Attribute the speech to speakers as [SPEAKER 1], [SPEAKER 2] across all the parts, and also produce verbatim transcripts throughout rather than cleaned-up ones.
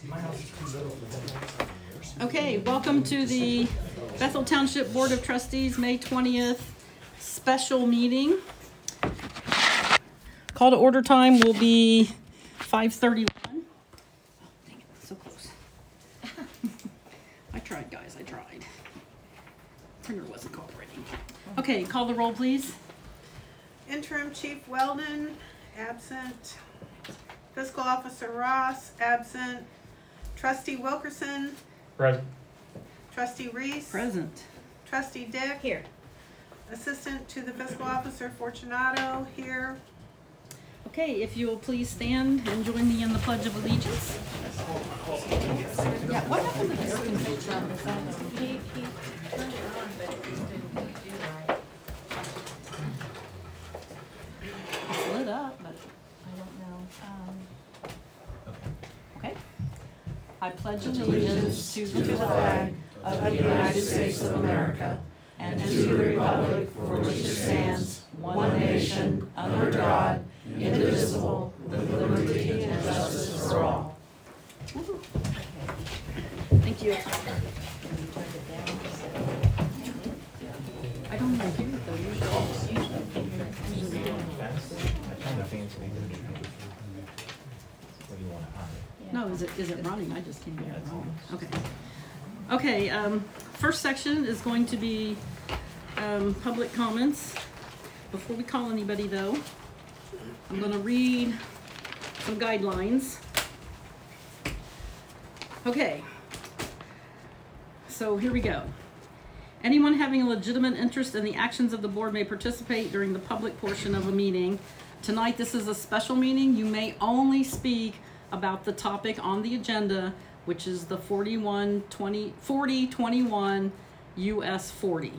[SPEAKER 1] Okay, welcome to the Bethel Township Board of Trustees May twentieth special meeting. Call to order time will be five thirty-one. Oh, dang it, so close. I tried, guys, I tried. Printer wasn't cooperating. Okay, call the roll, please.
[SPEAKER 2] Interim Chief Weldon, absent. Fiscal Officer Ross, absent. Trustee Wilkerson.
[SPEAKER 3] Present.
[SPEAKER 2] Trustee Reese.
[SPEAKER 1] Present.
[SPEAKER 2] Trustee Dick.
[SPEAKER 4] Here.
[SPEAKER 2] Assistant to the Fiscal Officer Fortunato, here.
[SPEAKER 1] Okay, if you will please stand and join me in the Pledge of Allegiance.
[SPEAKER 4] Yeah, what happened to this convention? He, he turned it on, but it just didn't do right.
[SPEAKER 1] It's lit up, but
[SPEAKER 4] I don't know. Um,
[SPEAKER 1] okay. I pledge allegiance to the
[SPEAKER 5] flag of the United States of America and to the republic for which it stands, one nation, under God, indivisible, with liberty and justice for all.
[SPEAKER 1] Thank you. I don't know if you though. Usually, usually do. No, is it is it running? I just can't get it wrong. Okay. Okay. Um, first section is going to be um, public comments. Before we call anybody, though, I'm going to read some guidelines. Okay. So here we go. Anyone having a legitimate interest in the actions of the board may participate during the public portion of a meeting. Tonight, this is a special meeting. You may only speak about the topic on the agenda, which is the forty-one twenty forty twenty-one U S forty.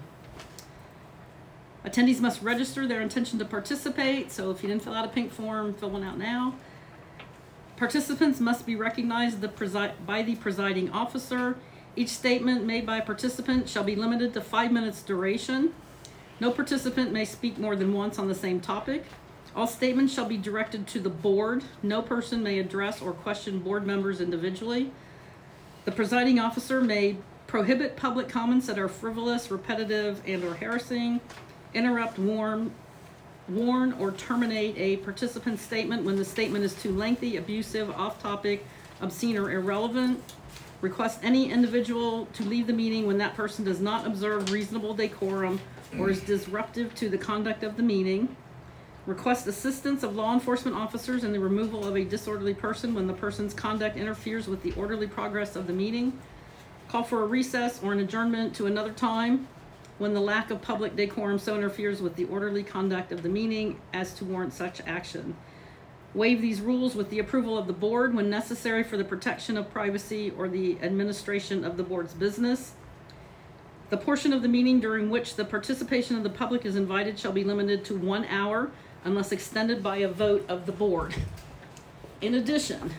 [SPEAKER 1] Attendees must register their intention to participate, so if you didn't fill out a pink form, fill one out now. Participants must be recognized the presi- by the presiding officer. Each statement made by a participant shall be limited to five minutes duration. No participant may speak more than once on the same topic. All statements shall be directed to the board. No person may address or question board members individually. The presiding officer may prohibit public comments that are frivolous, repetitive, and or harassing, interrupt, warn, warn, or terminate a participant's statement when the statement is too lengthy, abusive, off-topic, obscene, or irrelevant. Request any individual to leave the meeting when that person does not observe reasonable decorum or is disruptive to the conduct of the meeting. Request assistance of law enforcement officers in the removal of a disorderly person when the person's conduct interferes with the orderly progress of the meeting. Call for a recess or an adjournment to another time when the lack of public decorum so interferes with the orderly conduct of the meeting as to warrant such action. Waive these rules with the approval of the board when necessary for the protection of privacy or the administration of the board's business. The portion of the meeting during which the participation of the public is invited shall be limited to one hour unless extended by a vote of the board. In addition,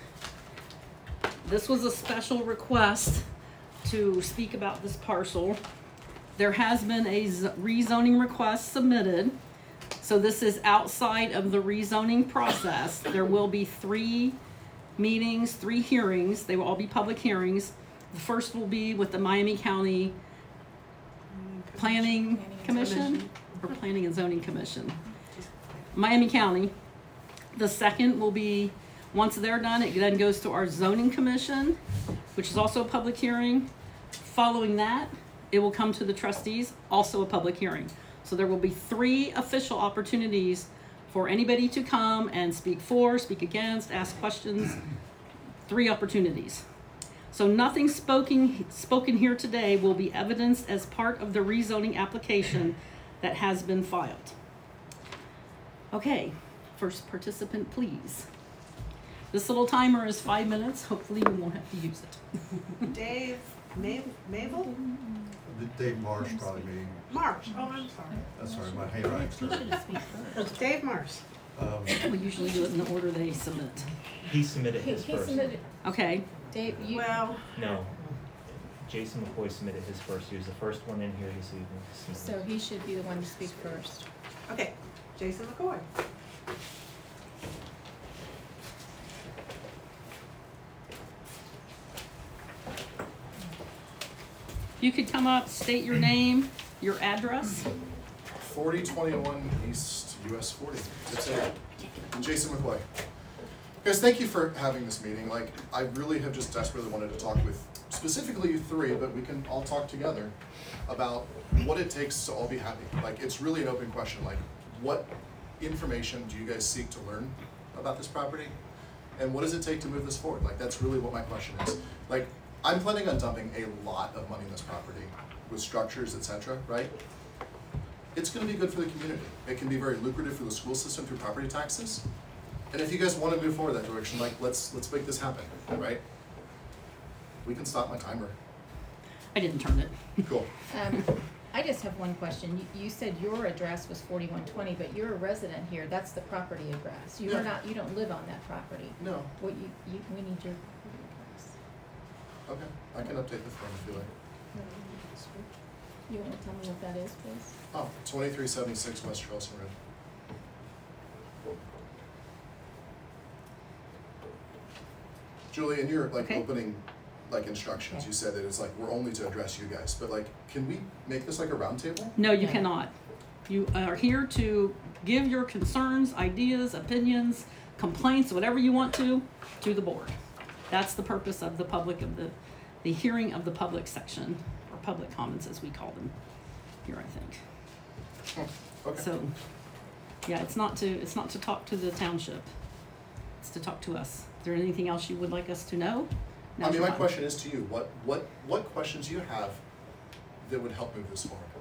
[SPEAKER 1] this was a special request to speak about this parcel. There has been a rezoning request submitted. So this is outside of the rezoning process. There will be three meetings, three hearings. They will all be public hearings. The first will be with the Miami County Planning, Planning Commission, Commission or Planning and Zoning Commission. Miami County. The second will be, once they're done, it then goes to our Zoning Commission, which is also a public hearing. Following that, it will come to the trustees, also a public hearing. So there will be three official opportunities for anybody to come and speak for, speak against, ask questions. Three opportunities. So nothing spoken, spoken here today will be evidenced as part of the rezoning application that has been filed. Okay, first participant, please. This little timer is five minutes. Hopefully we won't have to use it.
[SPEAKER 2] Dave Ma- Mabel?
[SPEAKER 6] Dave Marsh, probably me.
[SPEAKER 2] Marsh. Oh, I'm sorry.
[SPEAKER 6] That's sorry, my handwriting started.
[SPEAKER 2] Dave Marsh.
[SPEAKER 6] Um,
[SPEAKER 1] We usually do it in the order they submit.
[SPEAKER 3] He submitted
[SPEAKER 4] he,
[SPEAKER 3] his
[SPEAKER 4] he
[SPEAKER 3] first.
[SPEAKER 4] submitted.
[SPEAKER 1] Okay.
[SPEAKER 4] Dave, you.
[SPEAKER 2] Well,
[SPEAKER 3] No. Jason McCoy submitted his first. He was the first one in here this evening.
[SPEAKER 4] So he should be the one to speak first.
[SPEAKER 2] okay. Jason McCoy.
[SPEAKER 1] you could come up, state your name, your address.
[SPEAKER 7] forty twenty-one East U S forty. It's a Jason McCoy. Guys, thank you for having this meeting. Like, I really have just desperately wanted to talk with specifically you three, but we can all talk together about what it takes to all be happy. Like, it's really an open question. Like, what information do you guys seek to learn about this property? And what does it take to move this forward? Like, that's really what my question is. Like, I'm planning on dumping a lot of money in this property with structures, et cetera, right? It's gonna be good for the community. It can be very lucrative for the school system through property taxes. And if you guys wanna move forward that direction, like, let's let's make this happen, right? We can stop my timer.
[SPEAKER 1] I didn't turn it.
[SPEAKER 7] Cool.
[SPEAKER 4] Um, I just have one question. You, you said your address was forty-one twenty, but you're a resident here. That's the property address. You
[SPEAKER 7] Yeah.
[SPEAKER 4] are not, you don't live on that property.
[SPEAKER 7] No.
[SPEAKER 4] What you, you, we need your property address.
[SPEAKER 7] Okay. I can update the form if you like.
[SPEAKER 4] You wanna tell me what that is, please?
[SPEAKER 7] Oh, twenty-three seventy-six West Charleston Road. Julie, in your like
[SPEAKER 1] Okay.
[SPEAKER 7] opening like instructions, you said that it's like we're only to address you guys, but like, can we make this like a round table?
[SPEAKER 1] No, you
[SPEAKER 4] Yeah.
[SPEAKER 1] cannot. You are here to give your concerns, ideas, opinions, complaints, whatever you want to, to the board. That's the purpose of the public of the, the hearing of the public section, or public comments as we call them here, I think.
[SPEAKER 7] Hmm, Okay.
[SPEAKER 1] So, yeah, it's not to, it's not to talk to the township. It's to talk to us. Is there anything else you would like us to know?
[SPEAKER 7] I
[SPEAKER 1] Now's
[SPEAKER 7] mean,
[SPEAKER 1] your
[SPEAKER 7] my
[SPEAKER 1] time.
[SPEAKER 7] question is to you, what, what, what questions do you have that would help move this forward?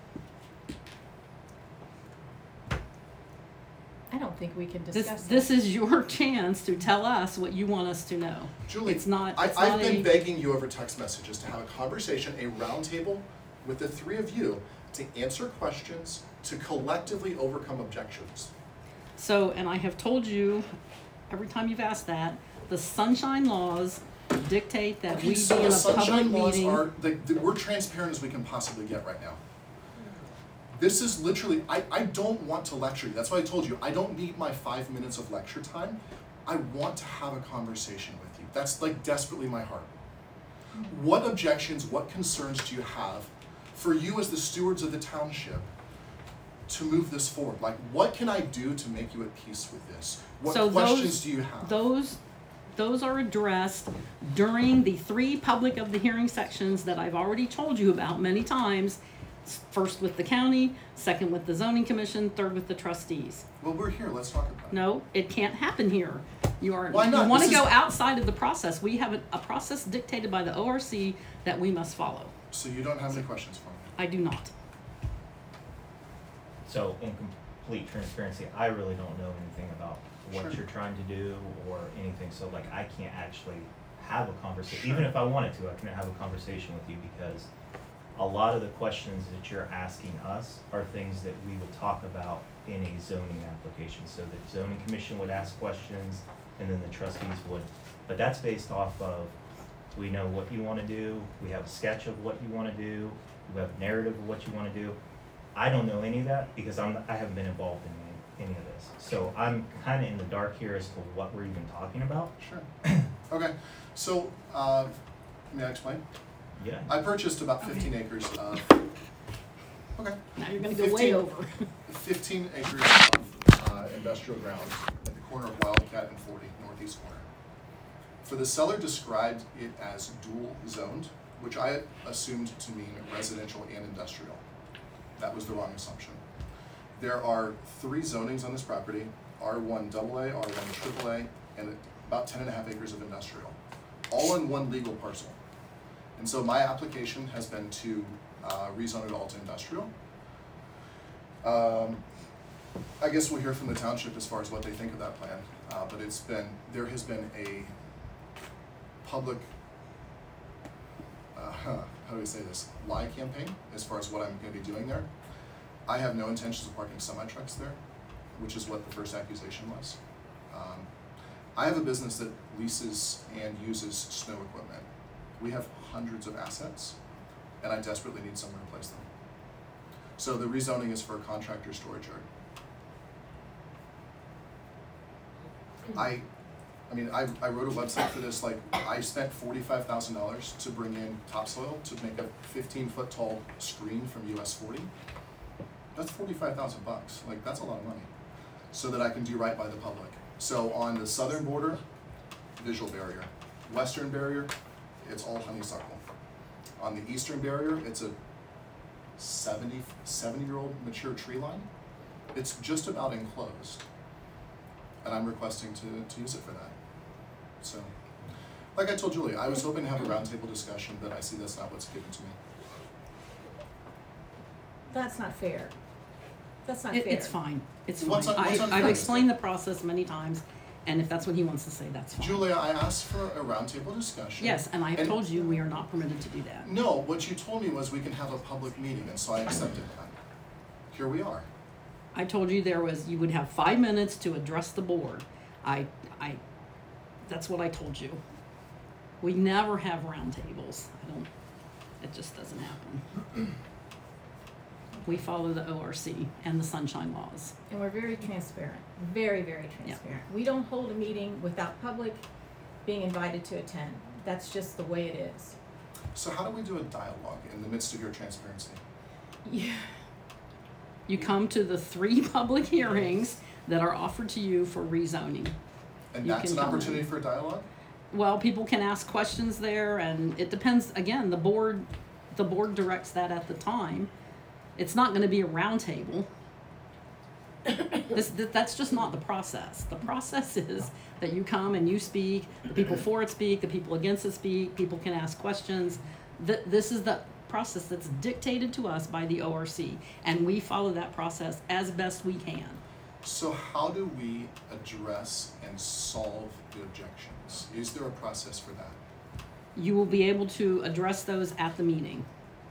[SPEAKER 4] I don't think we can
[SPEAKER 1] This,
[SPEAKER 4] discuss
[SPEAKER 1] this
[SPEAKER 4] it.
[SPEAKER 1] is your chance to tell us what you want us to know.
[SPEAKER 7] Julie,
[SPEAKER 1] It's not,
[SPEAKER 7] I,
[SPEAKER 1] it's
[SPEAKER 7] I've
[SPEAKER 1] not
[SPEAKER 7] been
[SPEAKER 1] a,
[SPEAKER 7] begging you over text messages to have a conversation, a round table with the three of you to answer questions, to collectively overcome objections.
[SPEAKER 1] so, and I have told you, every time you've asked that, the sunshine laws dictate that
[SPEAKER 7] Okay,
[SPEAKER 1] we
[SPEAKER 7] so
[SPEAKER 1] be in
[SPEAKER 7] the
[SPEAKER 1] a public
[SPEAKER 7] sunshine laws
[SPEAKER 1] meeting.
[SPEAKER 7] are, the, the, we're transparent as we can possibly get right now. This is literally, I, I don't want to lecture you. That's why I told you, I don't need my five minutes of lecture time. I want to have a conversation with you. That's like desperately my heart. What objections, what concerns do you have for you as the stewards of the township to move this forward? Like, what can I do to make you at peace with this? What
[SPEAKER 1] So
[SPEAKER 7] questions
[SPEAKER 1] those-
[SPEAKER 7] do you have?
[SPEAKER 1] Those, those are addressed during the three public of the hearing sections that I've already told you about many times. First with the county, second with the zoning commission, third with the trustees.
[SPEAKER 7] Well, we're here, let's talk about it.
[SPEAKER 1] No, it can't happen here. You are,
[SPEAKER 7] Why not?
[SPEAKER 1] you wanna
[SPEAKER 7] This
[SPEAKER 1] go
[SPEAKER 7] is-
[SPEAKER 1] outside of the process. We have a, a process dictated by the O R C that we must follow.
[SPEAKER 7] So you don't have any questions for me?
[SPEAKER 1] I do not.
[SPEAKER 3] So in complete transparency, I really don't know anything about what
[SPEAKER 7] Sure.
[SPEAKER 3] you're trying to do or anything, so like I can't actually have a conversation.
[SPEAKER 7] Sure.
[SPEAKER 3] Even if I wanted to, I couldn't have a conversation with you because a lot of the questions that you're asking us are things that we would talk about in a zoning application. So the zoning commission would ask questions and then the trustees would, but that's based off of, we know what you wanna do, we have a sketch of what you wanna do, we have a narrative of what you wanna do. I don't know any of that because I'm, I haven't been involved in any, any of this. So I'm kinda in the dark here as to what we're even talking about.
[SPEAKER 7] Sure. Okay, so, uh, may I explain?
[SPEAKER 3] Yeah.
[SPEAKER 7] I purchased about fifteen acres of, okay,
[SPEAKER 1] Now you're gonna go way
[SPEAKER 7] fifteen
[SPEAKER 1] over.
[SPEAKER 7] fifteen acres of, uh, industrial ground at the corner of Wildcat and forty, northeast corner. For the seller described it as dual zoned, which I assumed to mean residential and industrial. That was the wrong assumption. There are three zonings on this property, R one double A, R one triple A, and about ten and a half acres of industrial, all in one legal parcel. And so my application has been to uh, rezone it all to industrial. Um, I guess we'll hear from the township as far as what they think of that plan, uh, but it's been, there has been a public, uh, how do we say this, lie campaign as far as what I'm gonna be doing there. I have no intentions of parking semi-trucks there, which is what the first accusation was. Um, I have a business that leases and uses snow equipment. We have hundreds of assets, and I desperately need somewhere to place them. So the rezoning is for a contractor storage yard. I, I mean, I, I wrote a website for this, like, I spent forty-five thousand dollars to bring in topsoil to make a fifteen foot tall screen from U S forty. That's forty-five thousand bucks, like, that's a lot of money, so that I can do right by the public. So on the southern border, visual barrier. Western barrier, it's all honeysuckle. On the eastern barrier, it's a seventy, seventy year old mature tree line. It's just about enclosed. And I'm requesting to, to use it for that. So, like I told Julie, I was hoping to have a roundtable discussion, but I see that's not what's given to me.
[SPEAKER 4] That's not fair. That's not
[SPEAKER 1] It,
[SPEAKER 4] fair.
[SPEAKER 1] it's fine, it's fine.
[SPEAKER 7] What's un- what's
[SPEAKER 1] I,
[SPEAKER 7] unfair?
[SPEAKER 1] I've explained the process many times, and if that's what he wants to say, that's fine.
[SPEAKER 7] Julia, I asked for a roundtable discussion.
[SPEAKER 1] Yes, and I have
[SPEAKER 7] And-
[SPEAKER 1] told you we are not permitted to do that.
[SPEAKER 7] No, what you told me was we can have a public meeting, and so I accepted that. Here we are.
[SPEAKER 1] I told you there was, you would have five minutes to address the board. I, I, that's what I told you. We never have roundtables. I don't, it just doesn't happen. We follow the O R C and the sunshine laws.
[SPEAKER 4] And we're very transparent, very, very transparent. We don't hold a meeting without public being invited to attend. That's just the way it is.
[SPEAKER 7] So how do we do a dialogue in the midst of your transparency?
[SPEAKER 4] Yeah.
[SPEAKER 1] You come to the three public hearings that are offered to you for rezoning.
[SPEAKER 7] And
[SPEAKER 1] You
[SPEAKER 7] that's
[SPEAKER 1] can
[SPEAKER 7] an
[SPEAKER 1] come in.
[SPEAKER 7] opportunity for a dialogue?
[SPEAKER 1] Well, people can ask questions there, and it depends, again, the board, the board directs that at the time. It's not gonna be a roundtable. This, that, that's just not the process. The process is that you come and you speak, the people for it speak, the people against it speak, people can ask questions. Th- this is the process that's dictated to us by the O R C, and we follow that process as best we can.
[SPEAKER 7] So how do we address and solve the objections? Is there a process for that?
[SPEAKER 1] You will be able to address those at the meeting.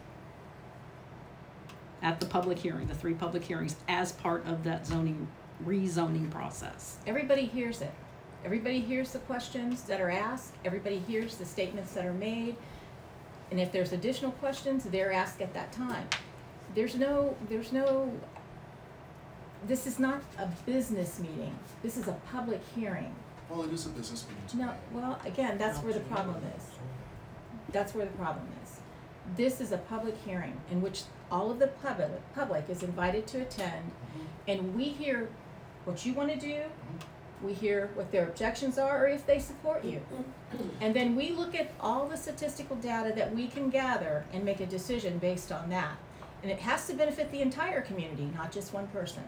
[SPEAKER 1] At the public hearing, the three public hearings, as part of that zoning, rezoning process.
[SPEAKER 4] Everybody hears it. Everybody hears the questions that are asked. Everybody hears the statements that are made. And if there's additional questions, they're asked at that time. There's no, there's no, this is not a business meeting. This is a public hearing.
[SPEAKER 7] Well, it is a business meeting to
[SPEAKER 4] No,
[SPEAKER 7] me.
[SPEAKER 4] well, again, that's where the problem is. That's where the problem is. This is a public hearing in which all of the public, public is invited to attend, and we hear what you wanna do, we hear what their objections are, or if they support you. And then we look at all the statistical data that we can gather and make a decision based on that. And it has to benefit the entire community, not just one person.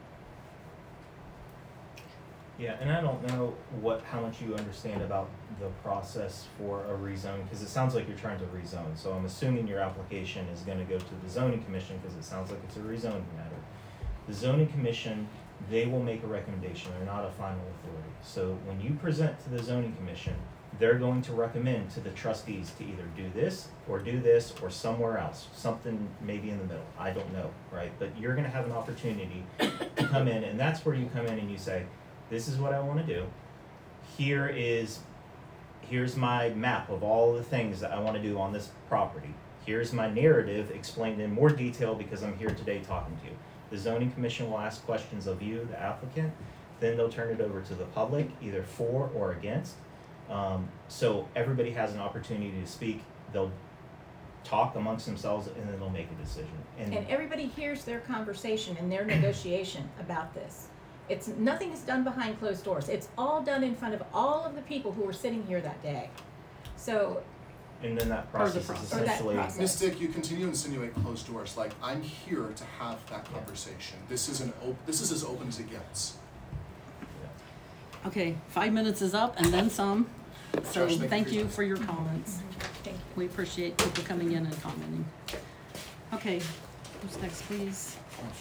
[SPEAKER 3] Yeah, and I don't know what, how much you understand about the process for a rezone, because it sounds like you're trying to rezone. So I'm assuming your application is gonna go to the zoning commission, because it sounds like it's a rezoning matter. The zoning commission, they will make a recommendation, they're not a final authority. So when you present to the zoning commission, they're going to recommend to the trustees to either do this, or do this, or somewhere else, something maybe in the middle, I don't know, right? But you're gonna have an opportunity to come in, and that's where you come in and you say, this is what I wanna do. Here is, here's my map of all the things that I wanna do on this property. Here's my narrative explained in more detail because I'm here today talking to you. The zoning commission will ask questions of you, the applicant, then they'll turn it over to the public, either for or against. Um, so everybody has an opportunity to speak, they'll talk amongst themselves, and then they'll make a decision. And,
[SPEAKER 4] And everybody hears their conversation and their negotiation about this. It's, nothing is done behind closed doors. It's all done in front of all of the people who were sitting here that day. So,
[SPEAKER 3] and then that
[SPEAKER 1] Part of the
[SPEAKER 3] process is
[SPEAKER 1] process.
[SPEAKER 4] Or that
[SPEAKER 3] essentially.
[SPEAKER 4] process.
[SPEAKER 7] Mystic, you continue to insinuate closed doors, like, I'm here to have that conversation. This is an op- this is as open as it gets.
[SPEAKER 1] Okay, five minutes is up and then some. So
[SPEAKER 7] Josh, thank you
[SPEAKER 1] thank
[SPEAKER 7] for your
[SPEAKER 1] you
[SPEAKER 7] time.
[SPEAKER 1] for your comments.
[SPEAKER 4] thank you.
[SPEAKER 1] We appreciate people coming in and commenting. Okay, who's next, please?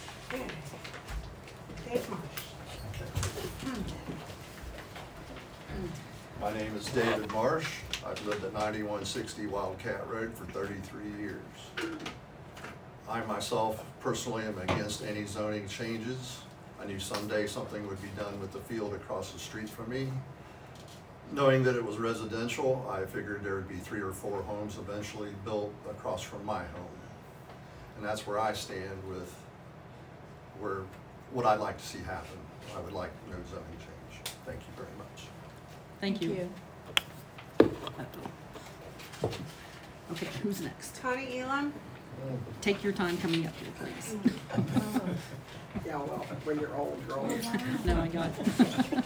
[SPEAKER 2] Dave Marsh.
[SPEAKER 6] My name is David Marsh. I've lived at ninety-one sixty Wildcat Road for thirty-three years. I myself personally am against any zoning changes. I knew someday something would be done with the field across the street from me. Knowing that it was residential, I figured there would be three or four homes eventually built across from my home. And that's where I stand with where, what I'd like to see happen. I would like no zoning change. Thank you very much.
[SPEAKER 1] Thank you. Okay, who's next?
[SPEAKER 2] Connie Elam.
[SPEAKER 1] Take your time coming up here, please.
[SPEAKER 8] Yeah, well, when you're old, you're old.
[SPEAKER 1] No, I got it.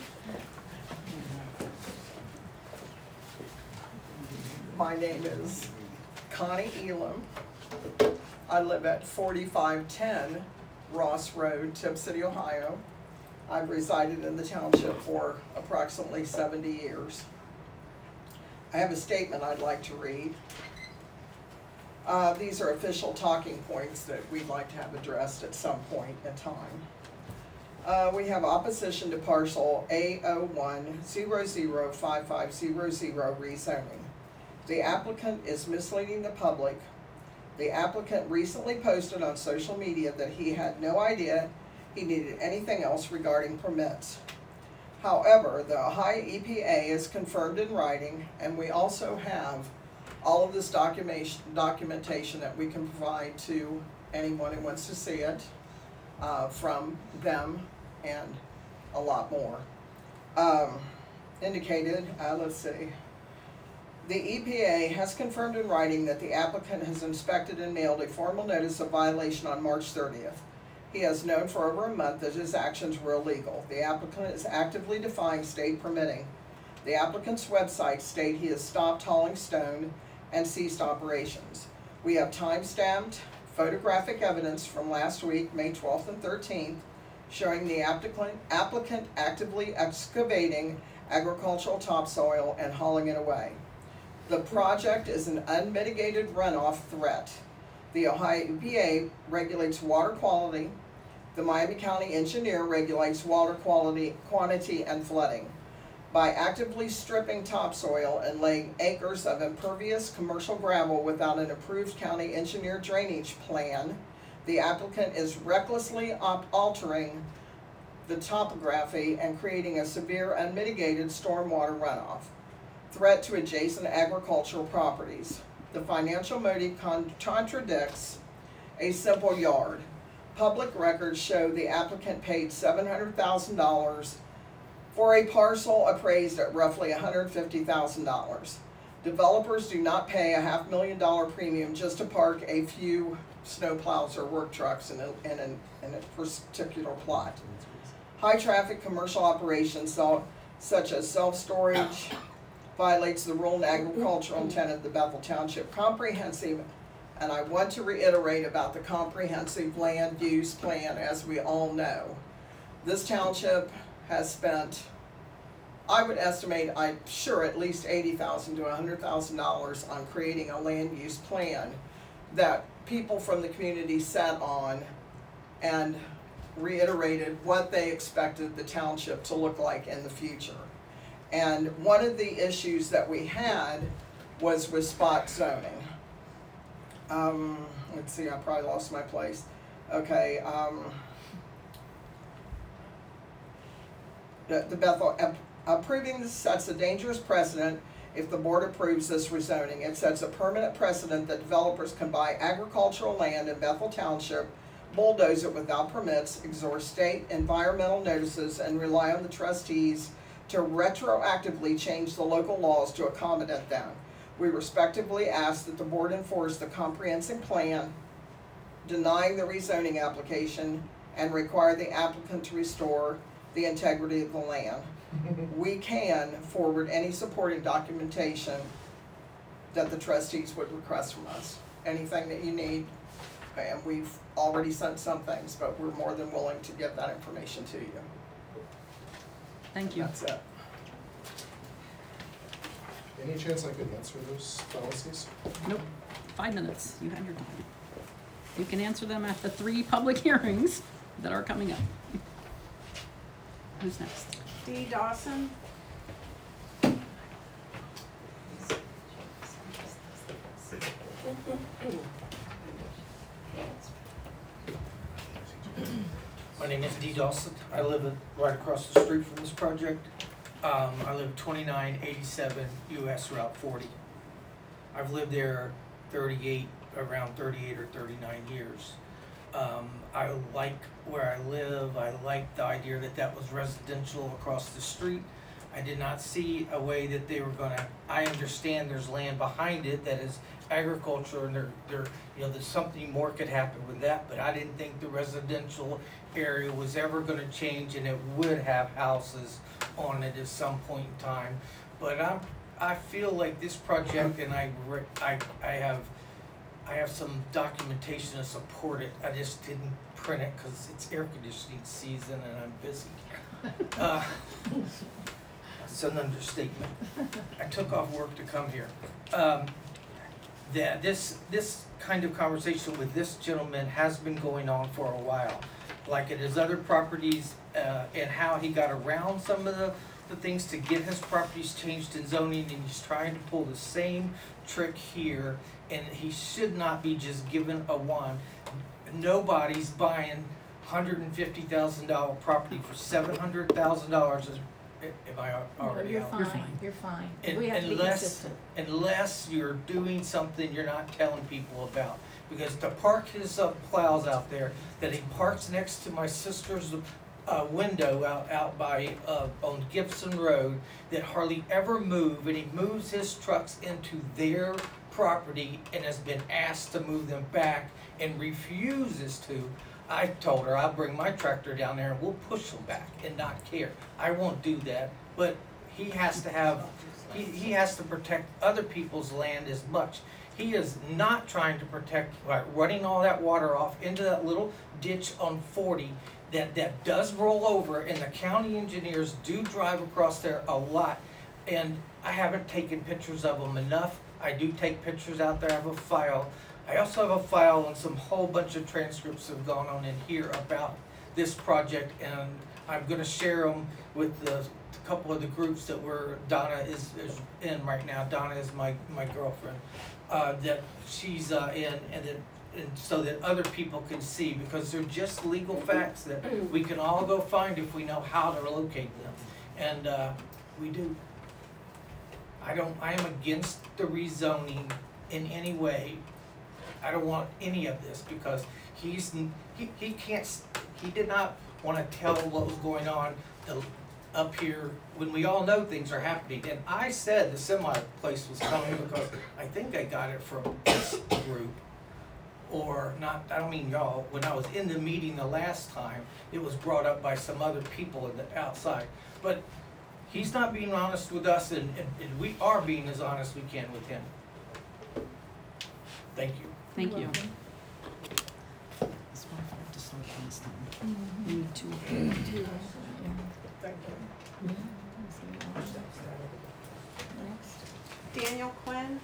[SPEAKER 8] My name is Connie Elam. I live at forty-five ten Ross Road, Tip City, Ohio. I've resided in the township for approximately seventy years. I have a statement I'd like to read. Uh, these are official talking points that we'd like to have addressed at some point in time. Uh, we have opposition to parcel A zero one zero zero five five zero zero rezoning. The applicant is misleading the public. The applicant recently posted on social media that he had no idea he needed anything else regarding permits. However, the Ohio E P A is confirmed in writing, and we also have all of this documentation, documentation that we can provide to anyone who wants to see it, uh, from them and a lot more. Um, indicated, uh, let's see. The E P A has confirmed in writing that the applicant has inspected and mailed a formal notice of violation on March thirtieth. He has known for over a month that his actions were illegal. The applicant is actively defying state permitting. The applicant's website states he has stopped hauling stone and ceased operations. We have time-stamped photographic evidence from last week, May twelfth and thirteenth, showing the applicant, applicant actively excavating agricultural topsoil and hauling it away. The project is an unmitigated runoff threat. The Ohio E P A regulates water quality. The Miami County engineer regulates water quality, quantity, and flooding. By actively stripping topsoil and laying acres of impervious commercial gravel without an approved county engineer drainage plan, the applicant is recklessly op- altering the topography and creating a severe unmitigated stormwater runoff threat to adjacent agricultural properties. The financial motive con- contradicts a simple yard. Public records show the applicant paid seven hundred thousand dollars for a parcel appraised at roughly one hundred fifty thousand dollars. Developers do not pay a half million dollar premium just to park a few snowplows or work trucks in a, in, an, in a particular plot. High traffic commercial operations so, such as self-storage violates the rural and agricultural intent of the Bethel Township Comprehensive, and I want to reiterate about the comprehensive land use plan. As we all know, this township has spent, I would estimate, I'm sure at least eighty thousand dollars to one hundred thousand dollars on creating a land use plan that people from the community sat on and reiterated what they expected the township to look like in the future. And one of the issues that we had was with spot zoning. Um, let's see, I probably lost my place. Okay, um, the, the Bethel, ap- approving this sets a dangerous precedent. If the board approves this rezoning, it sets a permanent precedent that developers can buy agricultural land in Bethel Township, bulldoze it without permits, extort state environmental notices, and rely on the trustees to retroactively change the local laws to accommodate them. We respectively ask that the board enforce the comprehensive plan, denying the rezoning application, and require the applicant to restore the integrity of the land. We can forward any supporting documentation that the trustees would request from us. Anything that you need, and we've already sent some things, but we're more than willing to give that information to you.
[SPEAKER 1] Thank you.
[SPEAKER 8] That's it.
[SPEAKER 7] Any chance I could answer those fallacies?
[SPEAKER 1] Nope, five minutes, you have your time. You can answer them at the three public hearings that are coming up. Who's next?
[SPEAKER 2] Dee Dawson.
[SPEAKER 9] My name is Dee Dawson. I live in- right across the street from this project. Um, I live twenty-nine eighty-seven U S Route forty. I've lived there thirty-eight, around thirty-eight or thirty-nine years. Um, I like where I live. I like the idea that that was residential across the street. I did not see a way that they were gonna, I understand there's land behind it that is agriculture, and there, there, you know, there's something more could happen with that, but I didn't think the residential area was ever gonna change, and it would have houses on it at some point in time. But I'm, I feel like this project, and I, re- I, I have, I have some documentation to support it, I just didn't print it, cause it's air conditioning season and I'm busy. Uh, It's an understatement. I took off work to come here. Um, that this, this kind of conversation with this gentleman has been going on for a while. Like at his other properties, uh, and how he got around some of the, the things to get his properties changed in zoning, and he's trying to pull the same trick here, and he should not be just given a wand. Nobody's buying hundred and fifty thousand dollar property for seven hundred thousand dollars. Am I already
[SPEAKER 4] You're
[SPEAKER 9] out?
[SPEAKER 4] fine,
[SPEAKER 1] You're fine.
[SPEAKER 4] you're fine.
[SPEAKER 9] Un-
[SPEAKER 4] We have to be
[SPEAKER 9] unless-
[SPEAKER 4] consistent.
[SPEAKER 9] Unless you're doing something you're not telling people about. Because to park his uh, plows out there, that he parks next to my sister's uh, window out, out by, uh, on Gibson Road, that hardly ever move, and he moves his trucks into their property and has been asked to move them back and refuses to. I told her I'll bring my tractor down there and we'll push them back and not care. I won't do that, but he has to have, he, he has to protect other people's land as much. He is not trying to protect, like running all that water off into that little ditch on forty that, that does roll over, and the county engineers do drive across there a lot. And I haven't taken pictures of them enough. I do take pictures out there, I have a file. I also have a file and some whole bunch of transcripts have gone on in here about this project, and I'm gonna share them with the a couple of the groups that we're, Donna is, is in right now. Donna is my, my girlfriend, uh, that she's, uh, in, and that, and so that other people can see, because they're just legal facts that we can all go find if we know how to locate them, and, uh, we do. I don't, I am against the rezoning in any way. I don't want any of this, because he's, he, he can't, he did not wanna tell what was going on the, up here when we all know things are happening. And I said the semi place was coming because I think I got it from this group, or not, I don't mean y'all, when I was in the meeting the last time, it was brought up by some other people in the outside. But he's not being honest with us, and, and, and we are being as honest we can with him. Thank you.
[SPEAKER 1] Thank you.
[SPEAKER 4] Welcome.
[SPEAKER 1] This one I have to start last time.
[SPEAKER 4] Mhm.
[SPEAKER 1] We need two.
[SPEAKER 4] Two, yeah.
[SPEAKER 8] Thank you.
[SPEAKER 4] Next.
[SPEAKER 2] Daniel Quinn.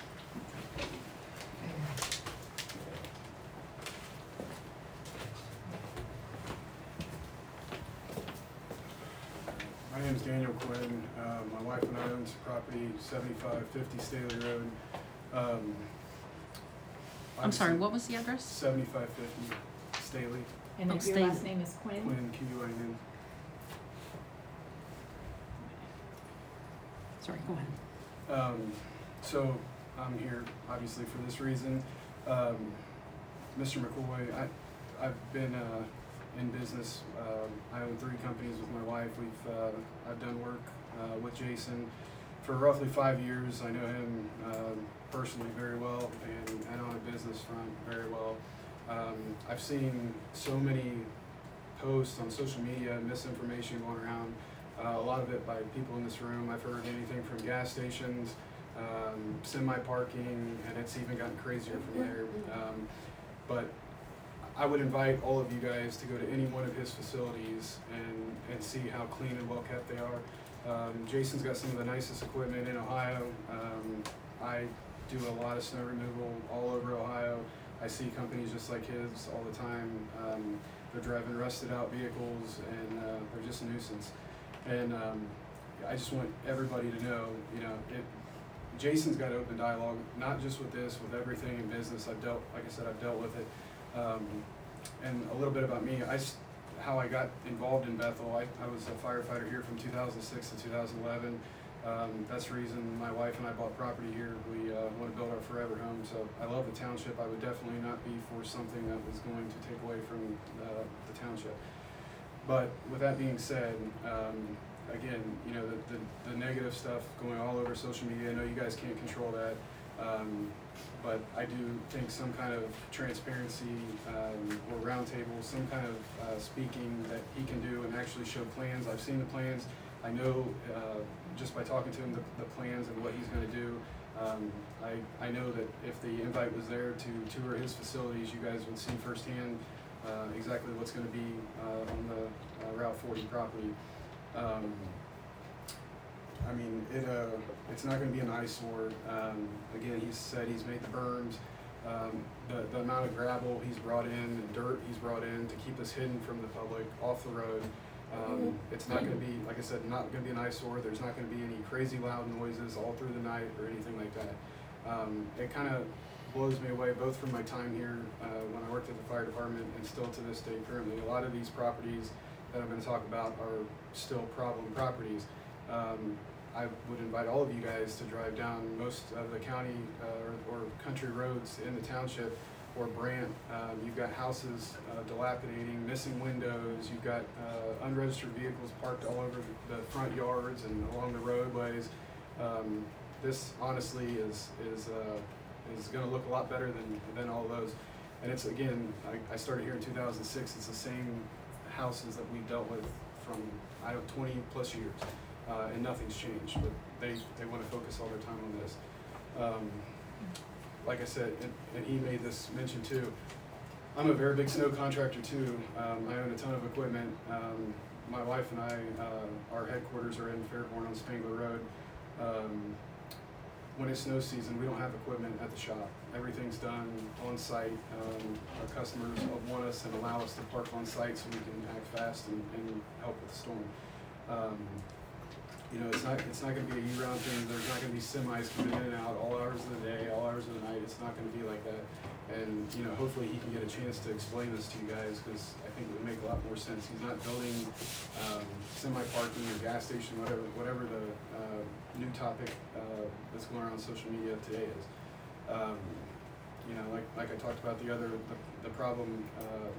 [SPEAKER 10] My name is Daniel Quinn. Uh, my wife and I own some property, seventy-five fifty Staley Road. Um,
[SPEAKER 1] I'm sorry, what was the address?
[SPEAKER 10] seventy-five fifty Staley,
[SPEAKER 4] And
[SPEAKER 1] Oh,
[SPEAKER 4] if your
[SPEAKER 1] stay-
[SPEAKER 4] last name is Quinn?
[SPEAKER 10] Quinn, Q U I N.
[SPEAKER 1] Sorry, go ahead.
[SPEAKER 10] Um, so I'm here obviously for this reason. Um, Mister McCoy, I, I've been uh, in business. Um, I own three companies with my wife. We've uh, I've done work uh, with Jason for roughly five years. I know him um, personally very well, and, and on a business front very well. Um, I've seen so many posts on social media, misinformation going around. Uh, a lot of it by people in this room. I've heard anything from gas stations, um, semi-parking, and it's even gotten crazier from there. Um, but I would invite all of you guys to go to any one of his facilities and, and see how clean and well kept they are. Um, Jason's got some of the nicest equipment in Ohio. Um, I do a lot of snow removal all over Ohio. I see companies just like his all the time. Um, they're driving rusted out vehicles, and uh, they're just a nuisance. And um, I just want everybody to know, you know, it, Jason's got open dialogue, not just with this, with everything in business. I've dealt, like I said, I've dealt with it. Um, and a little bit about me, I, how I got involved in Bethel. I, I was a firefighter here from two thousand six to two thousand eleven. Um, that's the reason my wife and I bought property here. We uh, want to build our forever home. So I love the township. I would definitely not be for something that was going to take away from uh, the township. But with that being said, um, again, you know, the, the, the negative stuff going all over social media, I know you guys can't control that. Um, but I do think some kind of transparency, um, or roundtable, some kind of, uh, speaking that he can do and actually show plans. I've seen the plans. I know, uh, just by talking to him, the, the plans and what he's gonna do. Um, I, I know that if the invite was there to tour his facilities, you guys would see firsthand, uh, exactly what's gonna be, uh, on the, uh, Route forty property. Um, I mean, it, uh, it's not gonna be an eyesore. Um, again, he's said he's made the berms. Um, the, the amount of gravel he's brought in and dirt he's brought in to keep us hidden from the public, off the road. Um, it's not gonna be, like I said, not gonna be an eyesore. There's not gonna be any crazy loud noises all through the night or anything like that. Um, it kinda blows me away, both from my time here, uh, when I worked at the fire department and still to this day currently. A lot of these properties that I'm gonna talk about are still problem properties. Um, I would invite all of you guys to drive down most of the county, uh, or, or country roads in the township or Brant. Um, you've got houses, uh, dilapidating, missing windows. You've got, uh, unregistered vehicles parked all over the, the front yards and along the roadways. Um, this honestly is, is, uh, is gonna look a lot better than, than all those. And it's, again, I, I started here in two thousand six. It's the same houses that we've dealt with from, I don't know, twenty plus years. Uh, and nothing's changed, but they, they want to focus all their time on this. Um, like I said, and, and he made this mention too, I'm a very big snow contractor too. Um, I own a ton of equipment. Um, my wife and I, uh, our headquarters are in Fairborn on Spangler Road. Um, when it's snow season, we don't have equipment at the shop. Everything's done on site. Um, our customers want us and allow us to park on site so we can act fast and, and help with the storm. Um, You know, it's not, it's not gonna be a year-round thing. There's not gonna be semis coming in and out all hours of the day, all hours of the night. It's not gonna be like that. And, you know, hopefully he can get a chance to explain this to you guys, because I think it would make a lot more sense. He's not building, um, semi-parking or gas station, whatever, whatever the, uh, new topic, uh, that's going around social media today is. Um, you know, like, like I talked about the other, the, the problem, uh,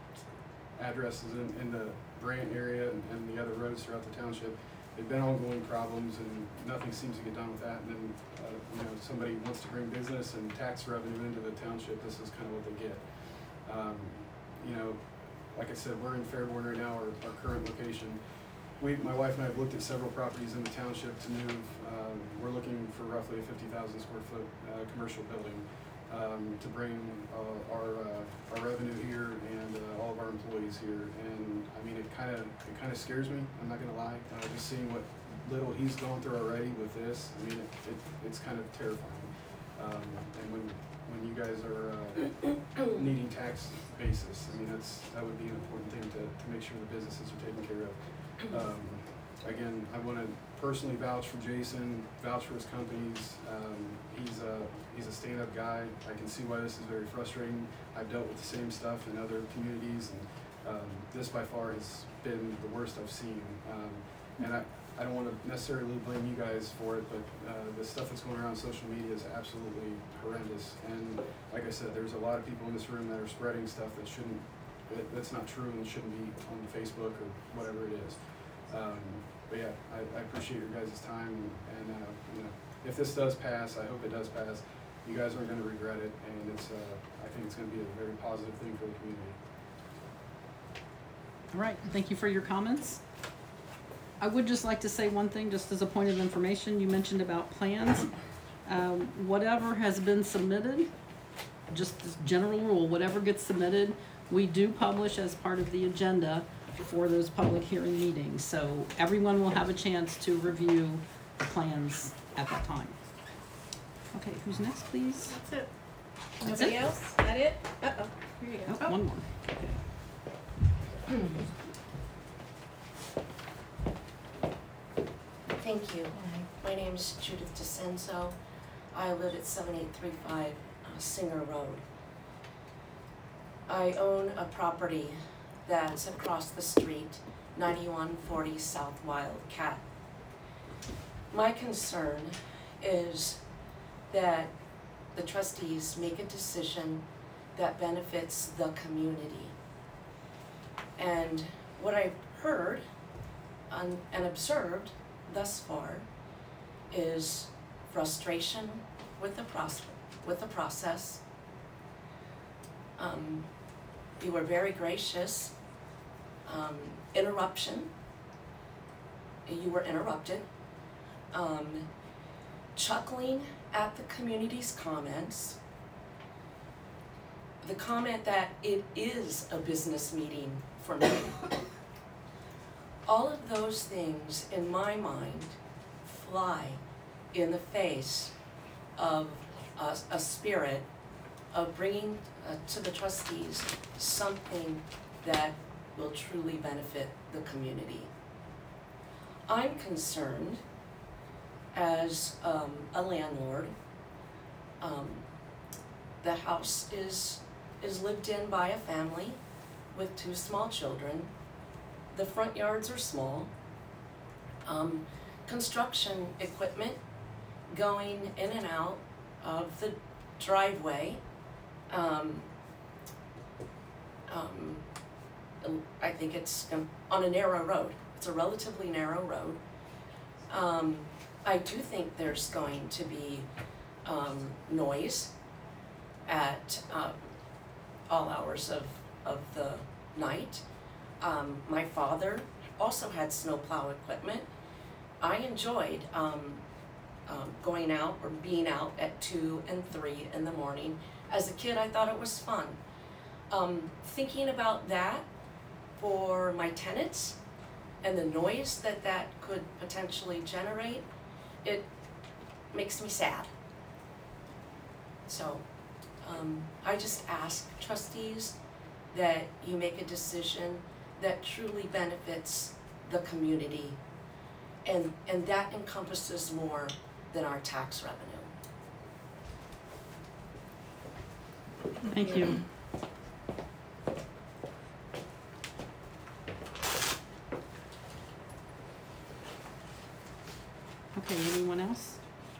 [SPEAKER 10] addresses in, in the Brant area and, and the other roads throughout the township. They've been ongoing problems and nothing seems to get done with that. And then, uh, you know, somebody wants to bring business and tax revenue into the township, this is kind of what they get. Um, you know, like I said, we're in Fairborn right now, our, our current location. We, my wife and I have looked at several properties in the township to move. Um, we're looking for roughly a fifty thousand square foot, uh, commercial building, um, to bring, uh, our, uh, our revenue here and, uh, all of our employees here. And, I mean, it kinda, it kinda scares me, I'm not gonna lie, uh, just seeing what little he's gone through already with this, I mean, it, it, it's kind of terrifying. Um, and when, when you guys are, uh, needing tax basis, I mean, that's, that would be an important thing to, to make sure the businesses are taken care of. Um, again, I wanna personally vouch for Jason, vouch for his companies. Um, he's a, he's a stand-up guy. I can see why this is very frustrating. I've dealt with the same stuff in other communities, and, um, this by far has been the worst I've seen. Um, and I, I don't wanna necessarily blame you guys for it, but, uh, the stuff that's going around social media is absolutely horrendous. And like I said, there's a lot of people in this room that are spreading stuff that shouldn't, that, that's not true and shouldn't be on Facebook or whatever it is. Um, but yeah, I, I appreciate your guys' time, and, uh, you know, if this does pass, I hope it does pass. You guys aren't gonna regret it, and it's, uh, I think it's gonna be a very positive thing for the community.
[SPEAKER 1] All right, thank you for your comments. I would just like to say one thing, just as a point of information. You mentioned about plans. Um, whatever has been submitted, just as general rule, whatever gets submitted, we do publish as part of the agenda for those public hearing meetings. So everyone will have a chance to review the plans at that time. Okay, who's next, please?
[SPEAKER 2] That's it.
[SPEAKER 1] That's
[SPEAKER 4] Nobody
[SPEAKER 1] it?
[SPEAKER 4] else? That it? Uh-oh, here you go.
[SPEAKER 1] Oh, one more. Okay.
[SPEAKER 5] Thank you. My name is Judith DeCenzo. I live at seven eight three five uh, Singer Road. I own a property that's across the street, ninety-one forty South Wildcat. My concern is that the trustees make a decision that benefits the community. And what I've heard un- and observed thus far is frustration with the pros- with the process. Um, you were very gracious. Um, interruption. You were interrupted. Um, chuckling at the community's comments. The comment that it is a business meeting for me. All of those things, in my mind, fly in the face of a, a spirit of bringing uh, to the trustees something that will truly benefit the community. I'm concerned as um, a landlord. Um, the house is is lived in by a family with two small children. The front yards are small. Um, construction equipment going in and out of the driveway. Um, um, I think it's on a narrow road. It's a relatively narrow road. Um, I do think there's going to be um, noise at uh, all hours of, of the night. Um, my father also had snowplow equipment. I enjoyed um, um, going out or being out at two and three in the morning. As a kid, I thought it was fun. Um, thinking about that for my tenants and the noise that that could potentially generate, it makes me sad. So um, I just ask trustees that you make a decision that truly benefits the community, and, and that encompasses more than our tax revenue.
[SPEAKER 1] Thank you. Okay, anyone else?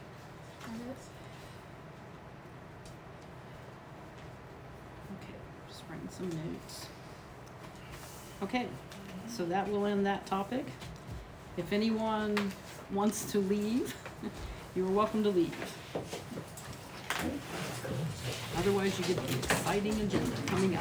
[SPEAKER 1] Okay, just writing some notes. Okay, so that will end that topic. If anyone wants to leave, you are welcome to leave. Otherwise, you get the exciting agenda coming up.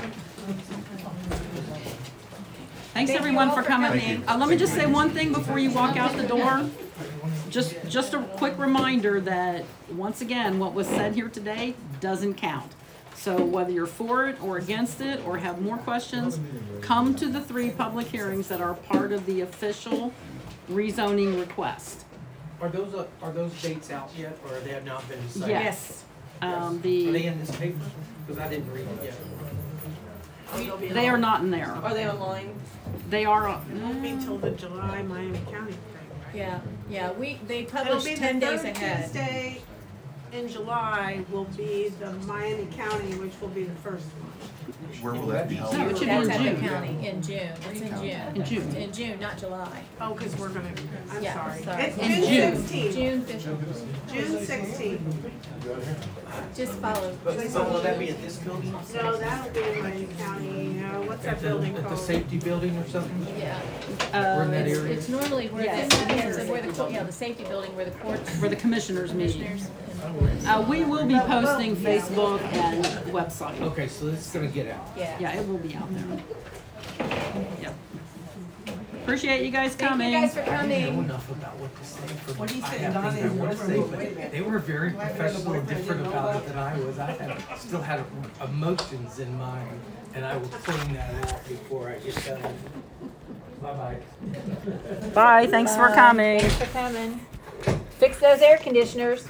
[SPEAKER 1] Thanks
[SPEAKER 4] Thank you
[SPEAKER 1] everyone
[SPEAKER 4] all
[SPEAKER 1] for
[SPEAKER 4] for
[SPEAKER 1] coming.
[SPEAKER 4] coming.
[SPEAKER 1] Uh, let me just say one thing before you walk out the door. Just, just a quick reminder that, once again, what was said here today doesn't count. So whether you're for it or against it or have more questions, come to the three public hearings that are part of the official rezoning request.
[SPEAKER 9] Are those, uh, are those dates out yet, or they have not been decided?
[SPEAKER 1] Yes. Um,
[SPEAKER 9] Are they
[SPEAKER 1] the,
[SPEAKER 9] in this paper? Because I didn't read it yet.
[SPEAKER 1] they are not in there.
[SPEAKER 8] Are they online?
[SPEAKER 1] They are,
[SPEAKER 2] Won't be till the July Miami County thing, right?
[SPEAKER 4] Yeah, yeah, we, they
[SPEAKER 2] It'll
[SPEAKER 4] publish
[SPEAKER 2] be
[SPEAKER 4] ten
[SPEAKER 2] the
[SPEAKER 4] days
[SPEAKER 2] third
[SPEAKER 4] ahead.
[SPEAKER 2] Tuesday in July will be the Miami County, which will be the first one.
[SPEAKER 6] Where will that be held?
[SPEAKER 1] No, it should be
[SPEAKER 4] That's
[SPEAKER 1] in
[SPEAKER 4] at the
[SPEAKER 1] June.
[SPEAKER 4] county, in June, it's in June.
[SPEAKER 1] In June.
[SPEAKER 4] In June, not July.
[SPEAKER 2] Oh, cause we're gonna, I'm
[SPEAKER 4] Yeah,
[SPEAKER 2] sorry.
[SPEAKER 4] sorry.
[SPEAKER 2] It's
[SPEAKER 1] In
[SPEAKER 2] June
[SPEAKER 1] June.
[SPEAKER 2] sixteenth,
[SPEAKER 4] June fifteenth,
[SPEAKER 2] June sixteenth.
[SPEAKER 4] just follow.
[SPEAKER 9] But, so will that be at this building?
[SPEAKER 2] No, that'll be in Miami County, uh, what's that building
[SPEAKER 9] At the
[SPEAKER 2] called?
[SPEAKER 9] safety building or something?
[SPEAKER 4] Yeah,
[SPEAKER 1] uh,
[SPEAKER 9] in that
[SPEAKER 4] it's,
[SPEAKER 9] area?
[SPEAKER 4] it's normally where
[SPEAKER 1] Yes.
[SPEAKER 4] the, yes, where the, court- yeah, the safety building where the courts,
[SPEAKER 1] for the commissioners meeting.
[SPEAKER 4] commissioners and courts.
[SPEAKER 1] Uh, we will be posting Facebook and website.
[SPEAKER 9] Okay, so this is gonna get out.
[SPEAKER 4] Yeah.
[SPEAKER 1] Yeah, it will be out there. Yep. Appreciate you guys
[SPEAKER 4] Thank
[SPEAKER 1] coming.
[SPEAKER 4] you guys for
[SPEAKER 9] I didn't know
[SPEAKER 4] coming.
[SPEAKER 9] enough about what to say. For
[SPEAKER 8] What do you
[SPEAKER 9] I
[SPEAKER 8] say,
[SPEAKER 9] have
[SPEAKER 8] Donnie?
[SPEAKER 9] things I want to say,
[SPEAKER 8] Wait a minute.
[SPEAKER 9] but they were very professional and different about it than I was. I had, still had emotions in mind, and I will clean that out before I get done. Bye-bye.
[SPEAKER 1] Bye, thanks for coming.
[SPEAKER 4] Thanks for coming. Fix those air conditioners.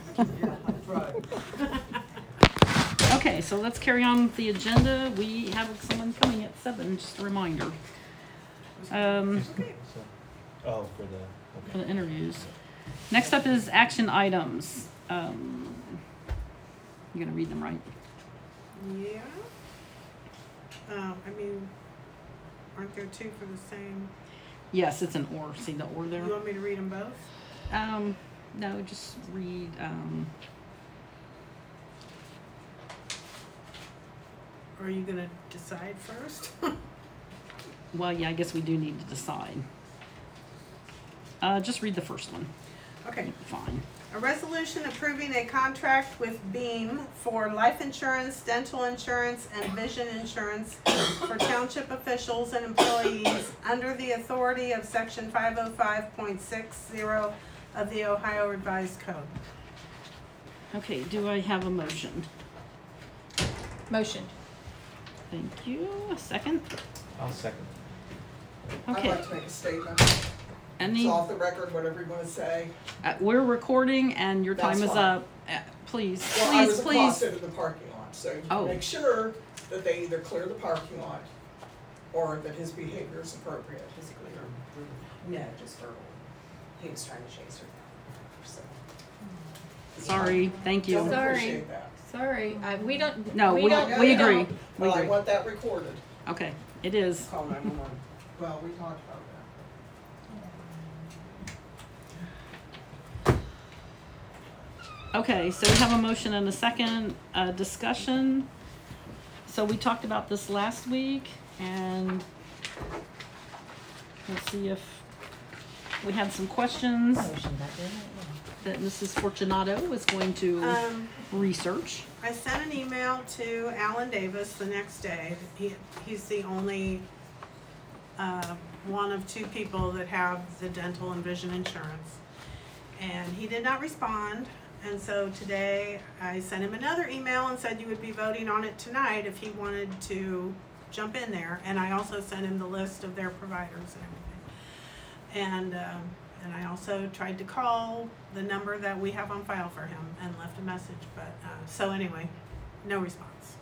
[SPEAKER 1] Okay, so let's carry on with the agenda. We have someone coming at seven, just a reminder. Um,
[SPEAKER 3] Oh, for the,
[SPEAKER 1] for the interviews. Next up is action items. Um, you gonna read them, right?
[SPEAKER 2] Yeah. Um, I mean, aren't there two for the same,
[SPEAKER 1] Yes, it's an or. See the or
[SPEAKER 2] you
[SPEAKER 1] there?
[SPEAKER 2] want me to read them both?
[SPEAKER 1] Um, no, just read, um,
[SPEAKER 2] Or are you gonna decide first?
[SPEAKER 1] well, yeah, I guess we do need to decide. Uh, just read the first one.
[SPEAKER 2] Okay.
[SPEAKER 1] Fine.
[SPEAKER 2] A resolution approving a contract with Beam for life insurance, dental insurance, and vision insurance for township officials and employees under the authority of section five oh five point six zero of the Ohio Revised Code.
[SPEAKER 1] Okay, do I have a motion?
[SPEAKER 4] Motion.
[SPEAKER 1] Thank you. A second?
[SPEAKER 3] I'll second.
[SPEAKER 8] I'd
[SPEAKER 1] Okay.
[SPEAKER 8] like to make a statement.
[SPEAKER 1] Any,
[SPEAKER 8] It's off the record, whatever you wanna say.
[SPEAKER 1] uh, we're recording and your time
[SPEAKER 8] That's
[SPEAKER 1] is
[SPEAKER 8] fine.
[SPEAKER 1] up. Uh, please,
[SPEAKER 8] Well, I was
[SPEAKER 1] please, please.
[SPEAKER 8] accosted in the parking lot, so you
[SPEAKER 1] Oh.
[SPEAKER 8] can make sure that they either clear the parking lot or that his behavior is appropriate.
[SPEAKER 11] Physically or no, just verbal. He was trying to chase her. So.
[SPEAKER 1] Sorry, thank you.
[SPEAKER 8] Don't
[SPEAKER 4] Sorry.
[SPEAKER 8] appreciate that.
[SPEAKER 4] Sorry, I, we don't,
[SPEAKER 1] No,
[SPEAKER 4] we
[SPEAKER 1] we,
[SPEAKER 4] don't,
[SPEAKER 1] we
[SPEAKER 8] we
[SPEAKER 1] agree.
[SPEAKER 4] don't.
[SPEAKER 1] We
[SPEAKER 8] Well, I
[SPEAKER 1] agree.
[SPEAKER 8] want that recorded.
[SPEAKER 1] Okay, it is.
[SPEAKER 8] Call nine one one. Well, we talked about that.
[SPEAKER 1] Okay, so we have a motion and a second, uh, discussion. So we talked about this last week and let's see if we had some questions
[SPEAKER 4] Motion back in, yeah.
[SPEAKER 1] that Missus Fortunato was going to
[SPEAKER 2] Um,
[SPEAKER 1] research.
[SPEAKER 2] I sent an email to Alan Davis the next day. He, he's the only, uh, one of two people that have the dental and vision insurance. And he did not respond, and so today I sent him another email and said you would be voting on it tonight if he wanted to jump in there. And I also sent him the list of their providers and everything. And, um, and I also tried to call the number that we have on file for him and left a message, but, uh, so anyway, no response.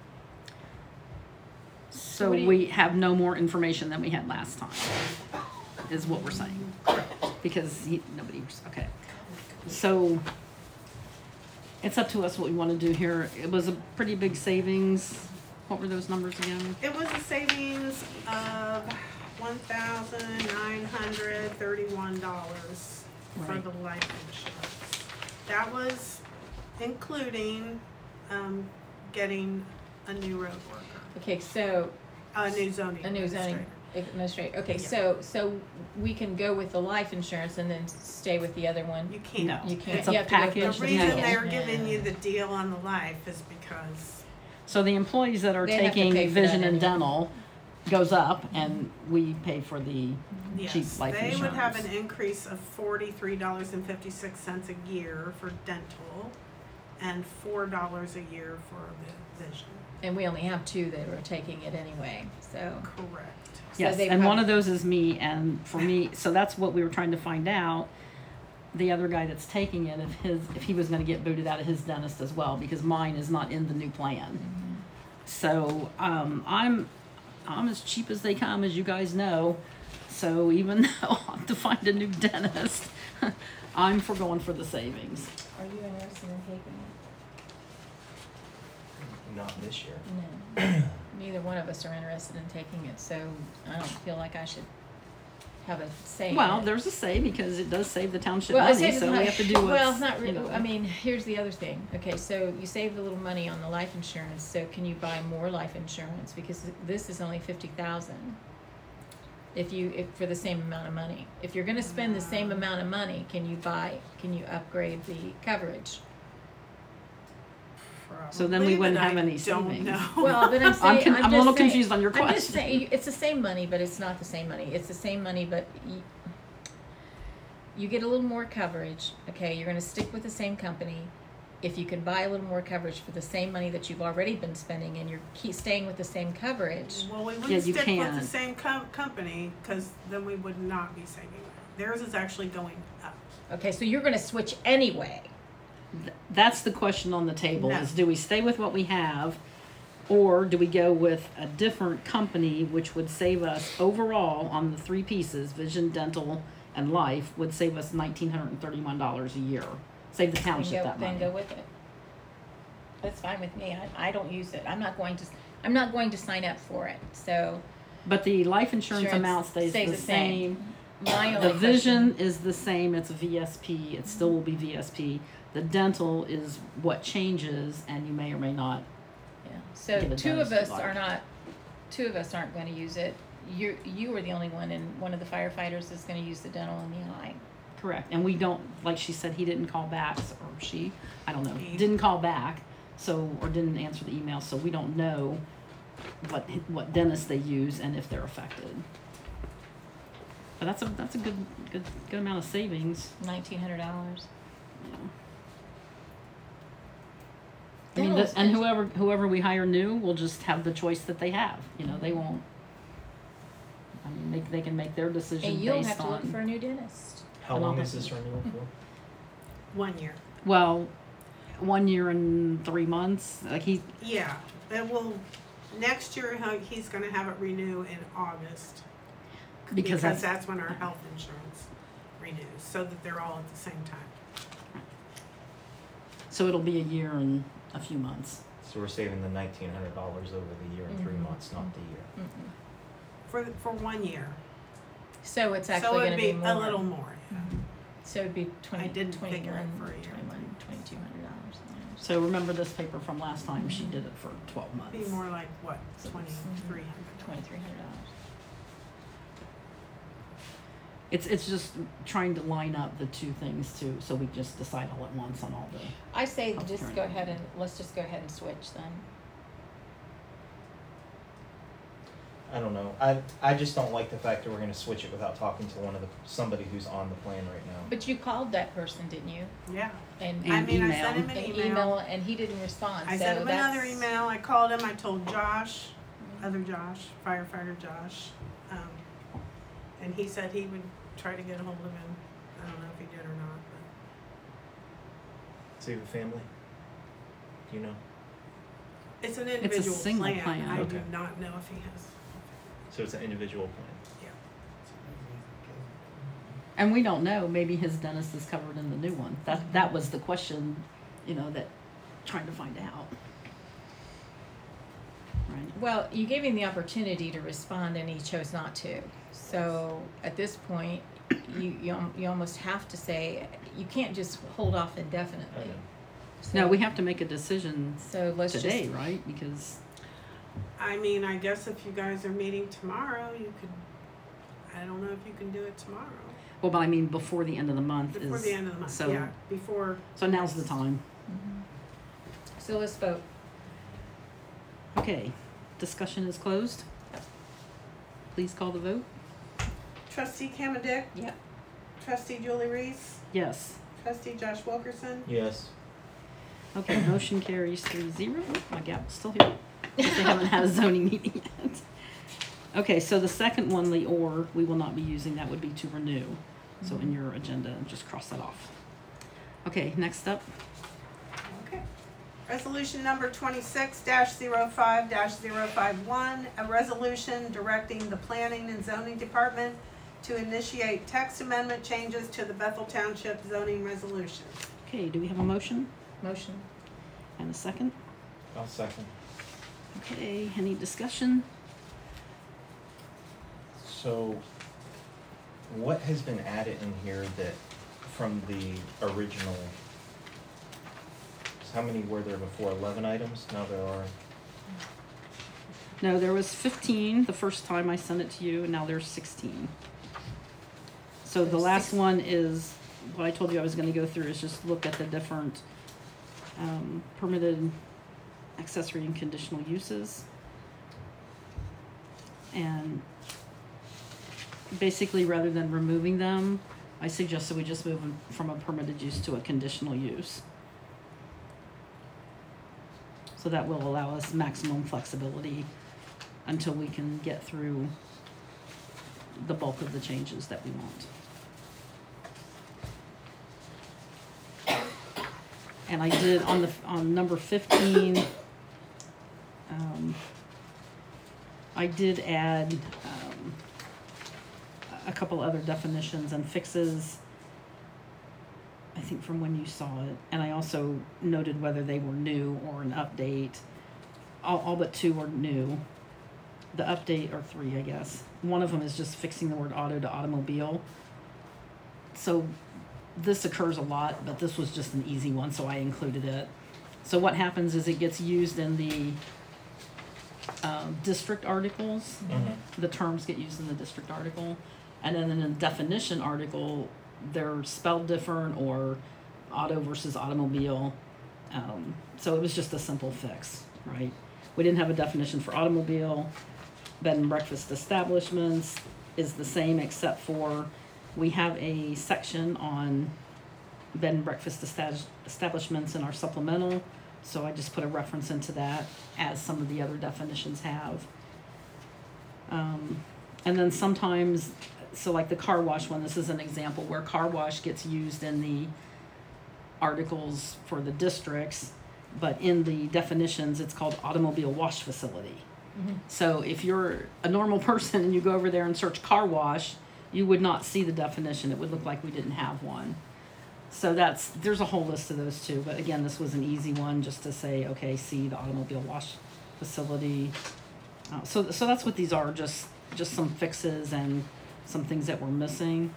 [SPEAKER 1] So
[SPEAKER 4] what do you-
[SPEAKER 1] we have no more information than we had last time, is what we're saying. Because he, nobody, okay. So it's up to us what we want to do here. It was a pretty big savings. What were those numbers again?
[SPEAKER 2] It was a savings of one thousand nine hundred thirty-one dollars for
[SPEAKER 1] Right.
[SPEAKER 2] the life insurance. That was including, um, getting a new road worker,
[SPEAKER 4] Okay, so,
[SPEAKER 2] a new zoning
[SPEAKER 4] a new zoning
[SPEAKER 2] administrator.
[SPEAKER 4] administrator, okay,
[SPEAKER 2] Yeah.
[SPEAKER 4] so, so we can go with the life insurance and then stay with the other one?
[SPEAKER 2] You can't.
[SPEAKER 1] No.
[SPEAKER 4] You can't,
[SPEAKER 1] It's a
[SPEAKER 4] you have to go with
[SPEAKER 1] package
[SPEAKER 2] The
[SPEAKER 1] that
[SPEAKER 2] reason
[SPEAKER 1] has-
[SPEAKER 2] they're
[SPEAKER 4] Yeah.
[SPEAKER 2] giving you the deal on the life is because,
[SPEAKER 1] So the employees that are
[SPEAKER 4] They have to
[SPEAKER 1] taking
[SPEAKER 4] pay for that
[SPEAKER 1] vision and
[SPEAKER 4] anyway.
[SPEAKER 1] dental goes up and we pay for the cheap
[SPEAKER 2] yes,
[SPEAKER 1] life
[SPEAKER 2] they
[SPEAKER 1] insurance.
[SPEAKER 2] would have an increase of forty-three dollars and fifty-six cents a year for dental and four dollars a year for the vision.
[SPEAKER 4] And we only have two that are taking it anyway, so.
[SPEAKER 2] Correct.
[SPEAKER 4] so
[SPEAKER 1] Yes,
[SPEAKER 4] they
[SPEAKER 1] and one
[SPEAKER 4] prob-
[SPEAKER 1] of those is me, and for me, so that's what we were trying to find out. The other guy that's taking it, if his, if he was gonna get booted out of his dentist as well, because mine is not in the new plan. So, um, I'm, I'm as cheap as they come, as you guys know. So even though I have to find a new dentist, I'm for going for the savings.
[SPEAKER 4] Are you interested in taking
[SPEAKER 3] Not this year.
[SPEAKER 4] it? No. Neither one of us are interested in taking it, so I don't feel like I should have a say in it.
[SPEAKER 1] Well, there's a say because it does save the township
[SPEAKER 4] Well, I
[SPEAKER 1] money,
[SPEAKER 4] say
[SPEAKER 1] so
[SPEAKER 4] it's
[SPEAKER 1] we
[SPEAKER 4] not-
[SPEAKER 1] have to do what's,
[SPEAKER 4] Well, not
[SPEAKER 1] you
[SPEAKER 4] really,
[SPEAKER 1] know.
[SPEAKER 4] I mean, here's the other thing, okay, so you saved a little money on the life insurance, so can you buy more life insurance, because this is only fifty thousand. If you, if, for the same amount of money, if you're gonna spend the same amount of money, can you buy, can you upgrade the coverage?
[SPEAKER 1] So then we
[SPEAKER 2] Probably,
[SPEAKER 1] wouldn't
[SPEAKER 2] but
[SPEAKER 1] have
[SPEAKER 2] I
[SPEAKER 1] any
[SPEAKER 2] don't
[SPEAKER 1] savings.
[SPEAKER 2] know.
[SPEAKER 4] Well, but I'm
[SPEAKER 1] I'm,
[SPEAKER 4] saying,
[SPEAKER 1] con-
[SPEAKER 4] I'm
[SPEAKER 1] I'm a
[SPEAKER 4] just
[SPEAKER 1] little
[SPEAKER 4] saying-
[SPEAKER 1] confused on your
[SPEAKER 4] I'm just
[SPEAKER 1] question.
[SPEAKER 4] saying, it's the same money, but it's not the same money. It's the same money, but you, you get a little more coverage, okay? You're gonna stick with the same company. If you can buy a little more coverage for the same money that you've already been spending and you're keep staying with the same coverage,
[SPEAKER 2] Well, we
[SPEAKER 1] Yeah,
[SPEAKER 2] wouldn't
[SPEAKER 1] you
[SPEAKER 2] stick with
[SPEAKER 1] can.
[SPEAKER 2] the same com- company, cause then we would not be saving money. Theirs is actually going up.
[SPEAKER 4] okay, so you're gonna switch anyway.
[SPEAKER 1] Th- That's the question on the table,
[SPEAKER 2] No.
[SPEAKER 1] is do we stay with what we have, or do we go with a different company, which would save us overall on the three pieces, vision, dental, and life, would save us nineteen hundred and thirty-one dollars a year, save the
[SPEAKER 4] Then
[SPEAKER 1] township
[SPEAKER 4] go,
[SPEAKER 1] that
[SPEAKER 4] then
[SPEAKER 1] money.
[SPEAKER 4] go with it. That's fine with me. I, I don't use it. I'm not going to, I'm not going to sign up for it, so.
[SPEAKER 1] But the life insurance
[SPEAKER 4] Insurance
[SPEAKER 1] amount stays
[SPEAKER 4] stays
[SPEAKER 1] the
[SPEAKER 4] the same.
[SPEAKER 1] same.
[SPEAKER 4] My
[SPEAKER 1] The
[SPEAKER 4] only
[SPEAKER 1] vision
[SPEAKER 4] question-
[SPEAKER 1] is the same, it's a V S P, it still will be V S P. The dental is what changes, and you may or may not.
[SPEAKER 4] Yeah, so
[SPEAKER 1] Give it
[SPEAKER 4] two
[SPEAKER 1] those
[SPEAKER 4] of us
[SPEAKER 1] like-
[SPEAKER 4] are not, two of us aren't gonna use it. you you were the only one, and one of the firefighters is gonna use the dental in the eye.
[SPEAKER 1] Correct, and we don't, like she said, he didn't call back, s- or she, I don't know,
[SPEAKER 2] He.
[SPEAKER 1] didn't call back, so, or didn't answer the email, so we don't know what, what dentist they use and if they're affected. But that's a, that's a good, good, good amount of savings,
[SPEAKER 4] Nineteen hundred dollars.
[SPEAKER 1] you know. I mean,
[SPEAKER 4] Dental's
[SPEAKER 1] the- and
[SPEAKER 4] good.
[SPEAKER 1] whoever, whoever we hire new will just have the choice that they have, you know, they won't, I mean, they, they can make their decision
[SPEAKER 4] And you'll
[SPEAKER 1] based
[SPEAKER 4] have to look
[SPEAKER 1] on-
[SPEAKER 4] for a new dentist.
[SPEAKER 3] How
[SPEAKER 1] And I'll
[SPEAKER 3] long
[SPEAKER 1] have
[SPEAKER 3] is
[SPEAKER 1] to-
[SPEAKER 3] this renewal for?
[SPEAKER 2] One year.
[SPEAKER 1] Well, one year and three months, like he,
[SPEAKER 2] Yeah, and we'll, next year, he- he's gonna have it renew in August.
[SPEAKER 1] because that's,
[SPEAKER 2] that's when our health insurance renews, so that they're all at the same time.
[SPEAKER 1] so it'll be a year and a few months.
[SPEAKER 3] So we're saving the nineteen hundred dollars over the year and three
[SPEAKER 4] Mhm.
[SPEAKER 3] months, not the year.
[SPEAKER 4] Mm-mm.
[SPEAKER 2] For, for one year.
[SPEAKER 4] So it's
[SPEAKER 2] So
[SPEAKER 4] actually
[SPEAKER 2] it'd
[SPEAKER 4] gonna be
[SPEAKER 2] be
[SPEAKER 4] more.
[SPEAKER 2] a little more, yeah.
[SPEAKER 4] Mhm. So it'd be twenty,
[SPEAKER 2] I didn't
[SPEAKER 4] twenty-one,
[SPEAKER 2] figure it for a year.
[SPEAKER 4] twenty-one, twenty-two hundred dollars.
[SPEAKER 1] So remember this paper from last time, she did it for twelve months.
[SPEAKER 2] Be more like, what,
[SPEAKER 1] So it's-
[SPEAKER 2] twenty-three hundred?
[SPEAKER 4] Twenty-three hundred dollars.
[SPEAKER 1] It's, it's just trying to line up the two things too, so we just decide all at once on all the,
[SPEAKER 4] I say
[SPEAKER 1] Health
[SPEAKER 4] just
[SPEAKER 1] care.
[SPEAKER 4] go ahead and, let's just go ahead and switch then.
[SPEAKER 3] I don't know. I I just don't like the fact that we're gonna switch it without talking to one of the somebody who's on the plan right now.
[SPEAKER 4] But you called that person, didn't you?
[SPEAKER 2] Yeah,
[SPEAKER 4] And,
[SPEAKER 1] And
[SPEAKER 2] I mean, I
[SPEAKER 1] email.
[SPEAKER 2] sent him an
[SPEAKER 4] and
[SPEAKER 2] email.
[SPEAKER 4] email, and he didn't respond,
[SPEAKER 2] I
[SPEAKER 4] so
[SPEAKER 2] sent him another
[SPEAKER 4] that's-
[SPEAKER 2] email, I called him, I told Josh, other Josh, firefighter Josh, um, and he said he would try to get a hold of him. I don't know if he did or not, but
[SPEAKER 3] So you have a family? Do you know?
[SPEAKER 2] it's an individual
[SPEAKER 1] single
[SPEAKER 2] plan.
[SPEAKER 1] plan.
[SPEAKER 2] I do
[SPEAKER 3] Okay.
[SPEAKER 2] not know if he has,
[SPEAKER 3] So it's an individual plan.
[SPEAKER 2] yeah.
[SPEAKER 1] and we don't know, maybe his dentist is covered in the new one. That, that was the question, you know, that, trying to find out. Right,
[SPEAKER 4] Well, you gave him the opportunity to respond and he chose not to. So at this point, you, you, al- you almost have to say, you can't just hold off indefinitely.
[SPEAKER 3] I know.
[SPEAKER 4] So-
[SPEAKER 1] no, we have to make a decision
[SPEAKER 4] So let's just.
[SPEAKER 1] today, right, because,
[SPEAKER 2] I mean, I guess if you guys are meeting tomorrow, you could, I don't know if you can do it tomorrow,
[SPEAKER 1] well, but I mean, before the end of the month is.
[SPEAKER 2] before the end of the month,
[SPEAKER 1] so-
[SPEAKER 2] yeah, before.
[SPEAKER 1] So now's the time.
[SPEAKER 4] Mhm. So let's vote.
[SPEAKER 1] Okay, discussion is closed. Please call the vote.
[SPEAKER 2] Trustee Kamadick,
[SPEAKER 4] Yep.
[SPEAKER 2] trustee Julie Reese,
[SPEAKER 1] Yes.
[SPEAKER 2] trustee Josh Wilkerson,
[SPEAKER 3] Yes.
[SPEAKER 1] Okay, motion carries three zero. My gap's still here. They haven't had a zoning meeting yet. Okay, so the second one, the or, we will not be using, that would be to renew. So in your agenda, just cross that off. Okay, next up,
[SPEAKER 2] Okay. Resolution number twenty-six dash zero five dash zero five one, a resolution directing the Planning and Zoning Department to initiate text amendment changes to the Bethel Township zoning resolution.
[SPEAKER 1] okay, do we have a motion
[SPEAKER 4] Motion.
[SPEAKER 1] and a second?
[SPEAKER 3] I'll second.
[SPEAKER 1] Okay, any discussion?
[SPEAKER 3] So, what has been added in here that, from the original, so how many were there before, eleven items? Now there are,
[SPEAKER 1] No, there was fifteen the first time I sent it to you, and now there's sixteen. So the
[SPEAKER 4] There's
[SPEAKER 1] last
[SPEAKER 4] six-
[SPEAKER 1] one is, what I told you I was gonna go through is just look at the different um, permitted accessory and conditional uses. And basically, rather than removing them, I suggested we just move them from a permitted use to a conditional use. So that will allow us maximum flexibility until we can get through the bulk of the changes that we want. And I did on the, on number fifteen, um, I did add, um, a couple other definitions and fixes, I think from when you saw it, and I also noted whether they were new or an update. All, all but two are new. The update, or three, I guess. One of them is just fixing the word auto to automobile. So this occurs a lot, but this was just an easy one, so I included it. So what happens is it gets used in the um, district articles.
[SPEAKER 3] Mhm.
[SPEAKER 1] The terms get used in the district article. And then in the definition article, they're spelled different, or auto versus automobile. Um, so it was just a simple fix, right? We didn't have a definition for automobile. Bed and breakfast establishments is the same, except for we have a section on bed and breakfast esta- establishments in our supplemental. So I just put a reference into that, as some of the other definitions have. Um, and then sometimes, so like the car wash one, this is an example where car wash gets used in the articles for the districts, but in the definitions, it's called automobile wash facility.
[SPEAKER 4] Mhm.
[SPEAKER 1] So if you're a normal person and you go over there and search car wash, you would not see the definition. It would look like we didn't have one. So that's, there's a whole list of those too. But again, this was an easy one just to say, okay, see the automobile wash facility. Uh, so, so that's what these are, just, just some fixes and some things that were missing.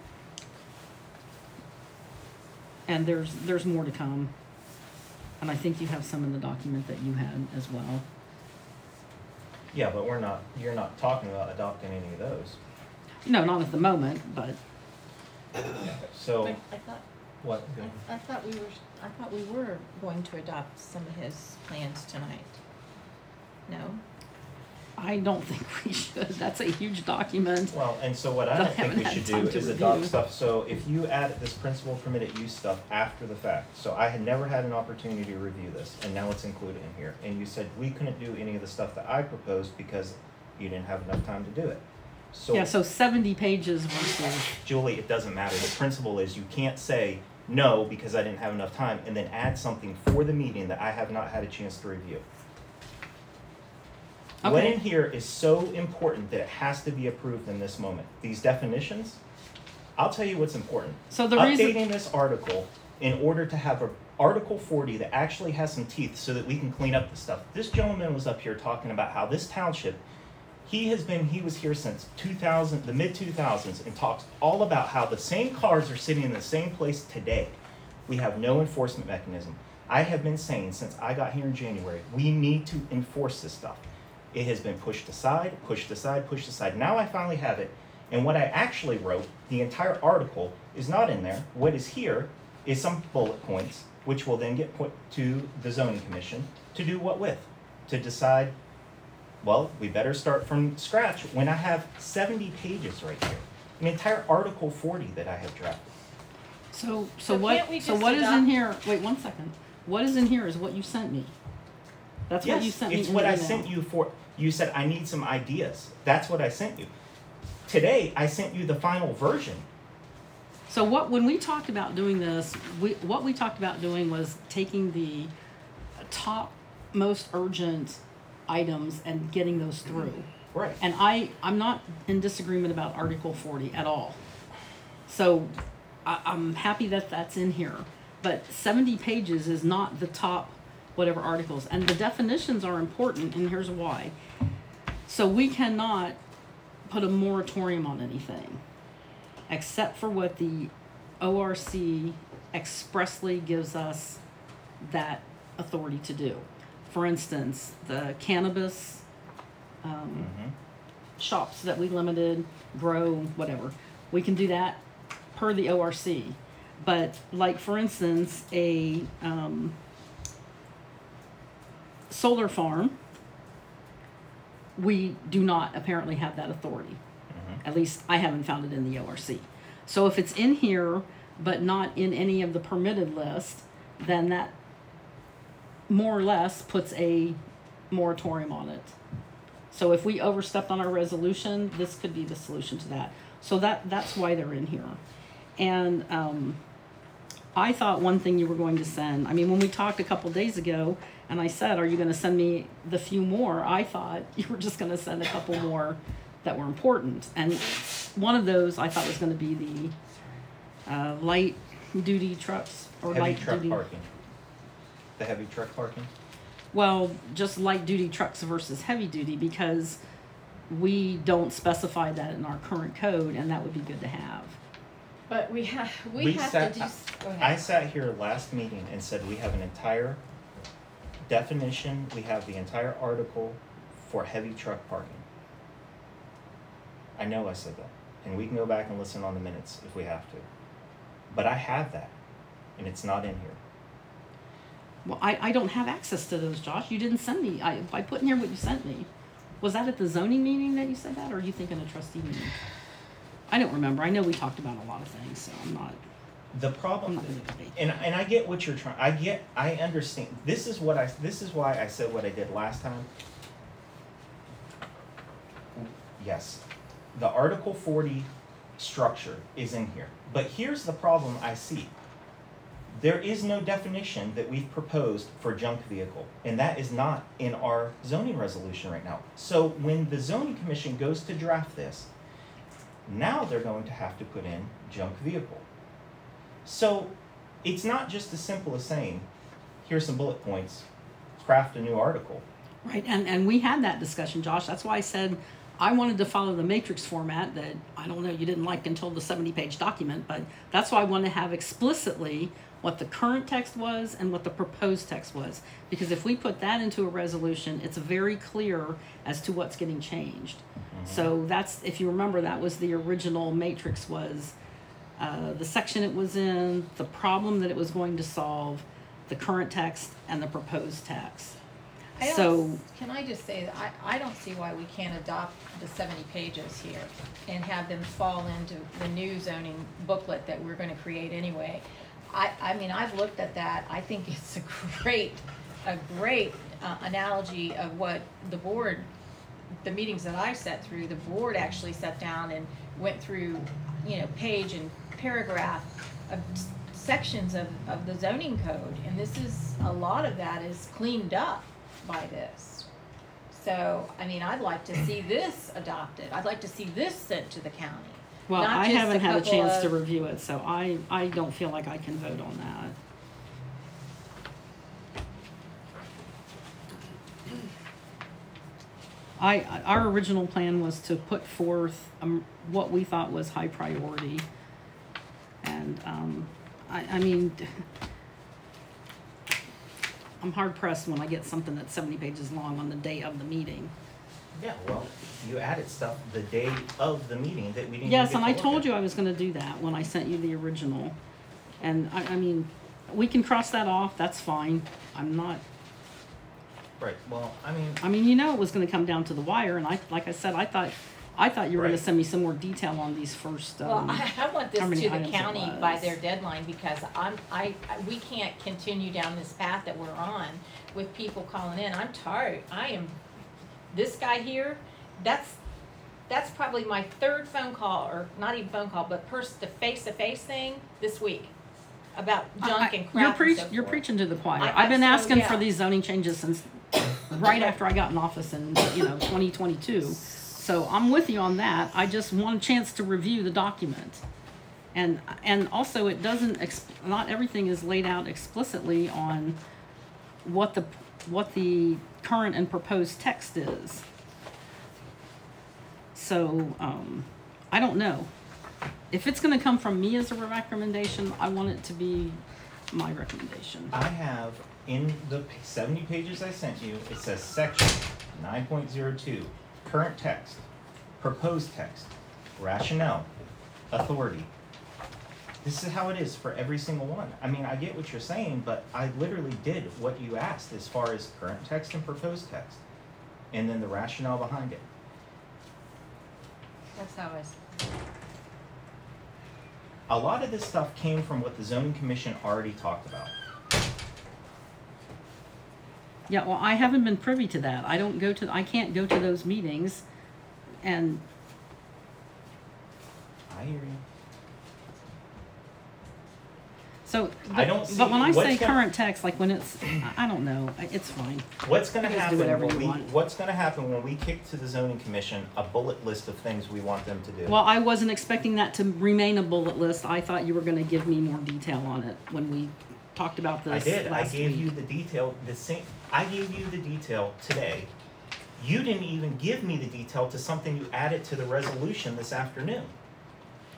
[SPEAKER 1] And there's, there's more to come. And I think you have some in the document that you had as well.
[SPEAKER 3] Yeah, but we're not, you're not talking about adopting any of those.
[SPEAKER 1] No, not at the moment, but
[SPEAKER 3] So,
[SPEAKER 4] I, I thought,
[SPEAKER 3] what?
[SPEAKER 4] I, I thought we were, I thought we were going to adopt some of his plans tonight. No?
[SPEAKER 1] I don't think we should. That's a huge document.
[SPEAKER 3] Well, and so what I
[SPEAKER 1] That I
[SPEAKER 3] don't think
[SPEAKER 1] haven't
[SPEAKER 3] we
[SPEAKER 1] had
[SPEAKER 3] should
[SPEAKER 1] time
[SPEAKER 3] do
[SPEAKER 1] to
[SPEAKER 3] is adopt
[SPEAKER 1] review.
[SPEAKER 3] stuff, so if you add this principal permitted use stuff after the fact, so I had never had an opportunity to review this, and now it's included in here, and you said we couldn't do any of the stuff that I proposed because you didn't have enough time to do it. So,
[SPEAKER 1] Yeah, so seventy pages versus,
[SPEAKER 3] Julie, it doesn't matter, the principle is you can't say no because I didn't have enough time, and then add something for the meeting that I have not had a chance to review. What
[SPEAKER 1] Okay.
[SPEAKER 3] in here is so important that it has to be approved in this moment? These definitions, I'll tell you what's important.
[SPEAKER 1] so the reason,
[SPEAKER 3] Updating this article in order to have a Article forty that actually has some teeth so that we can clean up the stuff. This gentleman was up here talking about how this township, he has been, he was here since two thousand, the mid two thousands, and talks all about how the same cars are sitting in the same place today. We have no enforcement mechanism. I have been saying since I got here in January, we need to enforce this stuff. It has been pushed aside, pushed aside, pushed aside. Now I finally have it. And what I actually wrote, the entire article, is not in there. What is here is some bullet points, which will then get put to the zoning commission to do what with? To decide, well, we better start from scratch when I have seventy pages right here. An entire Article forty that I have drafted.
[SPEAKER 1] so, so
[SPEAKER 4] So
[SPEAKER 1] what,
[SPEAKER 4] can't we
[SPEAKER 1] so
[SPEAKER 4] just
[SPEAKER 1] what is in
[SPEAKER 4] adopt-
[SPEAKER 1] here, wait one second. What is in here is what you sent me. That's what you
[SPEAKER 3] Yes,
[SPEAKER 1] sent me in
[SPEAKER 3] it's
[SPEAKER 1] the
[SPEAKER 3] what I
[SPEAKER 1] email.
[SPEAKER 3] sent you for, you said I need some ideas. That's what I sent you. Today, I sent you the final version.
[SPEAKER 1] So what, when we talked about doing this, we, what we talked about doing was taking the top most urgent items and getting those through.
[SPEAKER 3] Right.
[SPEAKER 1] And I, I'm not in disagreement about Article forty at all. So I, I'm happy that that's in here. But seventy pages is not the top whatever articles. And the definitions are important, and here's why. So we cannot put a moratorium on anything except for what the O R C expressly gives us that authority to do. For instance, the cannabis um,
[SPEAKER 3] Mm-hmm.
[SPEAKER 1] shops that we limited, grow, whatever. We can do that per the O R C. But like, for instance, a um, solar farm, we do not apparently have that authority.
[SPEAKER 3] Mm-hmm.
[SPEAKER 1] At least I haven't found it in the O R C. So if it's in here, but not in any of the permitted list, then that more or less puts a moratorium on it. So if we overstepped on our resolution, this could be the solution to that. So that, that's why they're in here. And um, I thought one thing you were going to send, I mean, when we talked a couple days ago, and I said, are you going to send me the few more? I thought you were just going to send a couple more that were important. And one of those I thought was going to be the uh, light duty trucks or
[SPEAKER 3] Heavy
[SPEAKER 1] light
[SPEAKER 3] truck
[SPEAKER 1] duty.
[SPEAKER 3] parking. The heavy truck parking?
[SPEAKER 1] Well, just light duty trucks versus heavy duty, because we don't specify that in our current code, and that would be good to have.
[SPEAKER 4] But we have, we
[SPEAKER 3] We
[SPEAKER 4] have
[SPEAKER 3] sat-
[SPEAKER 4] to do, s- go
[SPEAKER 3] I
[SPEAKER 4] ahead.
[SPEAKER 3] sat here last meeting and said we have an entire definition, we have the entire article for heavy truck parking. I know I said that, and we can go back and listen on the minutes if we have to. But I have that, and it's not in here.
[SPEAKER 1] Well, I, I don't have access to those, Josh. You didn't send me. I, I put in here what you sent me. Was that at the zoning meeting that you said that, or are you thinking a trustee meeting? I don't remember. I know we talked about a lot of things, so I'm not.
[SPEAKER 3] The
[SPEAKER 1] I'm
[SPEAKER 3] problem,
[SPEAKER 1] not going to debate.
[SPEAKER 3] and and I get what you're trying. I get. I understand. This is what I. This is why I said what I did last time. Yes, the Article forty structure is in here, but here's the problem I see. There is no definition that we've proposed for junk vehicle, and that is not in our zoning resolution right now. So when the zoning commission goes to draft this, now they're going to have to put in junk vehicle. So it's not just as simple as saying, here's some bullet points, craft a new article.
[SPEAKER 1] Right, and, and we had that discussion, Josh. That's why I said I wanted to follow the matrix format that, I don't know, you didn't like until the seventy-page document, but that's why I wanted to have explicitly what the current text was and what the proposed text was. Because if we put that into a resolution, it's very clear as to what's getting changed. Mm-hmm. So that's, if you remember, that was the original matrix was uh, the section it was in, the problem that it was going to solve, the current text, and the proposed text.
[SPEAKER 4] I don't,
[SPEAKER 1] So,
[SPEAKER 4] can I just say that I, I don't see why we can't adopt the seventy pages here and have them fall into the new zoning booklet that we're gonna create anyway. I, I mean, I've looked at that. I think it's a great, a great uh, analogy of what the board, the meetings that I sat through, the board actually sat down and went through, you know, page and paragraph of s- sections of, of the zoning code. And this is, a lot of that is cleaned up by this. So, I mean, I'd like to see this adopted. I'd like to see this sent to the county.
[SPEAKER 1] well,
[SPEAKER 4] Not
[SPEAKER 1] I
[SPEAKER 4] just
[SPEAKER 1] haven't
[SPEAKER 4] a
[SPEAKER 1] had a
[SPEAKER 4] couple
[SPEAKER 1] chance to
[SPEAKER 4] of-
[SPEAKER 1] review it, so I, I don't feel like I can vote on that. I, our original plan was to put forth um, what we thought was high priority. And, um, I, I mean, I'm hard pressed when I get something that's seventy pages long on the day of the meeting.
[SPEAKER 3] Yeah, well, you added stuff the day of the meeting that we didn't.
[SPEAKER 1] Yes,
[SPEAKER 3] even
[SPEAKER 1] and
[SPEAKER 3] get
[SPEAKER 1] I
[SPEAKER 3] to look
[SPEAKER 1] told
[SPEAKER 3] at.
[SPEAKER 1] you I was gonna do that when I sent you the original. And I, I mean, we can cross that off, that's fine. I'm not,
[SPEAKER 3] Right, well, I mean,
[SPEAKER 1] I mean, you know it was gonna come down to the wire, and I, like I said, I thought, I thought you were gonna
[SPEAKER 3] Right.
[SPEAKER 1] send me some more detail on these first,
[SPEAKER 4] Well,
[SPEAKER 1] um,
[SPEAKER 4] I, I want this
[SPEAKER 1] how
[SPEAKER 4] to
[SPEAKER 1] many
[SPEAKER 4] the
[SPEAKER 1] items it
[SPEAKER 4] county by
[SPEAKER 1] was.
[SPEAKER 4] their deadline because I'm, I, I- we can't continue down this path that we're on with people calling in. I'm tired. I am, this guy here, that's, that's probably my third phone call, or not even phone call, but pers- the face-to-face thing this week about junk
[SPEAKER 1] I-
[SPEAKER 4] and
[SPEAKER 1] I-
[SPEAKER 4] crap
[SPEAKER 1] You're
[SPEAKER 4] and
[SPEAKER 1] preach,
[SPEAKER 4] so
[SPEAKER 1] you're
[SPEAKER 4] forth.
[SPEAKER 1] preaching to the choir.
[SPEAKER 4] I-
[SPEAKER 1] I've been
[SPEAKER 4] I- so,
[SPEAKER 1] asking for
[SPEAKER 4] yeah.
[SPEAKER 1] these zoning changes since right after I got in office in, you know, twenty twenty-two. So I'm with you on that. I just want a chance to review the document. And, and also it doesn't, ex- not everything is laid out explicitly on what the, what the current and proposed text is. So, um, I don't know. If it's gonna come from me as a recommendation, I want it to be my recommendation.
[SPEAKER 3] I have in the p- seventy pages I sent you, it says section nine point zero two, current text, proposed text, rationale, authority. This is how it is for every single one. I mean, I get what you're saying, but I literally did what you asked as far as current text and proposed text. And then the rationale behind it.
[SPEAKER 4] That's how I, s-
[SPEAKER 3] A lot of this stuff came from what the zoning commission already talked about.
[SPEAKER 1] Yeah, well, I haven't been privy to that. I don't go to, I can't go to those meetings and,
[SPEAKER 3] I hear you.
[SPEAKER 1] so.
[SPEAKER 3] I
[SPEAKER 1] but-
[SPEAKER 3] don't see
[SPEAKER 1] But when I
[SPEAKER 3] what's
[SPEAKER 1] say
[SPEAKER 3] gonna-
[SPEAKER 1] current text, like when it's, I- I don't know, it's fine.
[SPEAKER 3] What's gonna
[SPEAKER 1] You guys do
[SPEAKER 3] happen
[SPEAKER 1] whatever
[SPEAKER 3] when
[SPEAKER 1] you
[SPEAKER 3] we,
[SPEAKER 1] want.
[SPEAKER 3] what's gonna happen when we kick to the zoning commission a bullet list of things we want them to do?
[SPEAKER 1] Well, I wasn't expecting that to remain a bullet list. I thought you were gonna give me more detail on it when we talked about
[SPEAKER 3] I
[SPEAKER 1] this
[SPEAKER 3] did, I
[SPEAKER 1] last
[SPEAKER 3] gave
[SPEAKER 1] week.
[SPEAKER 3] you the detail, the same, I gave you the detail today. You didn't even give me the detail to something you added to the resolution this afternoon.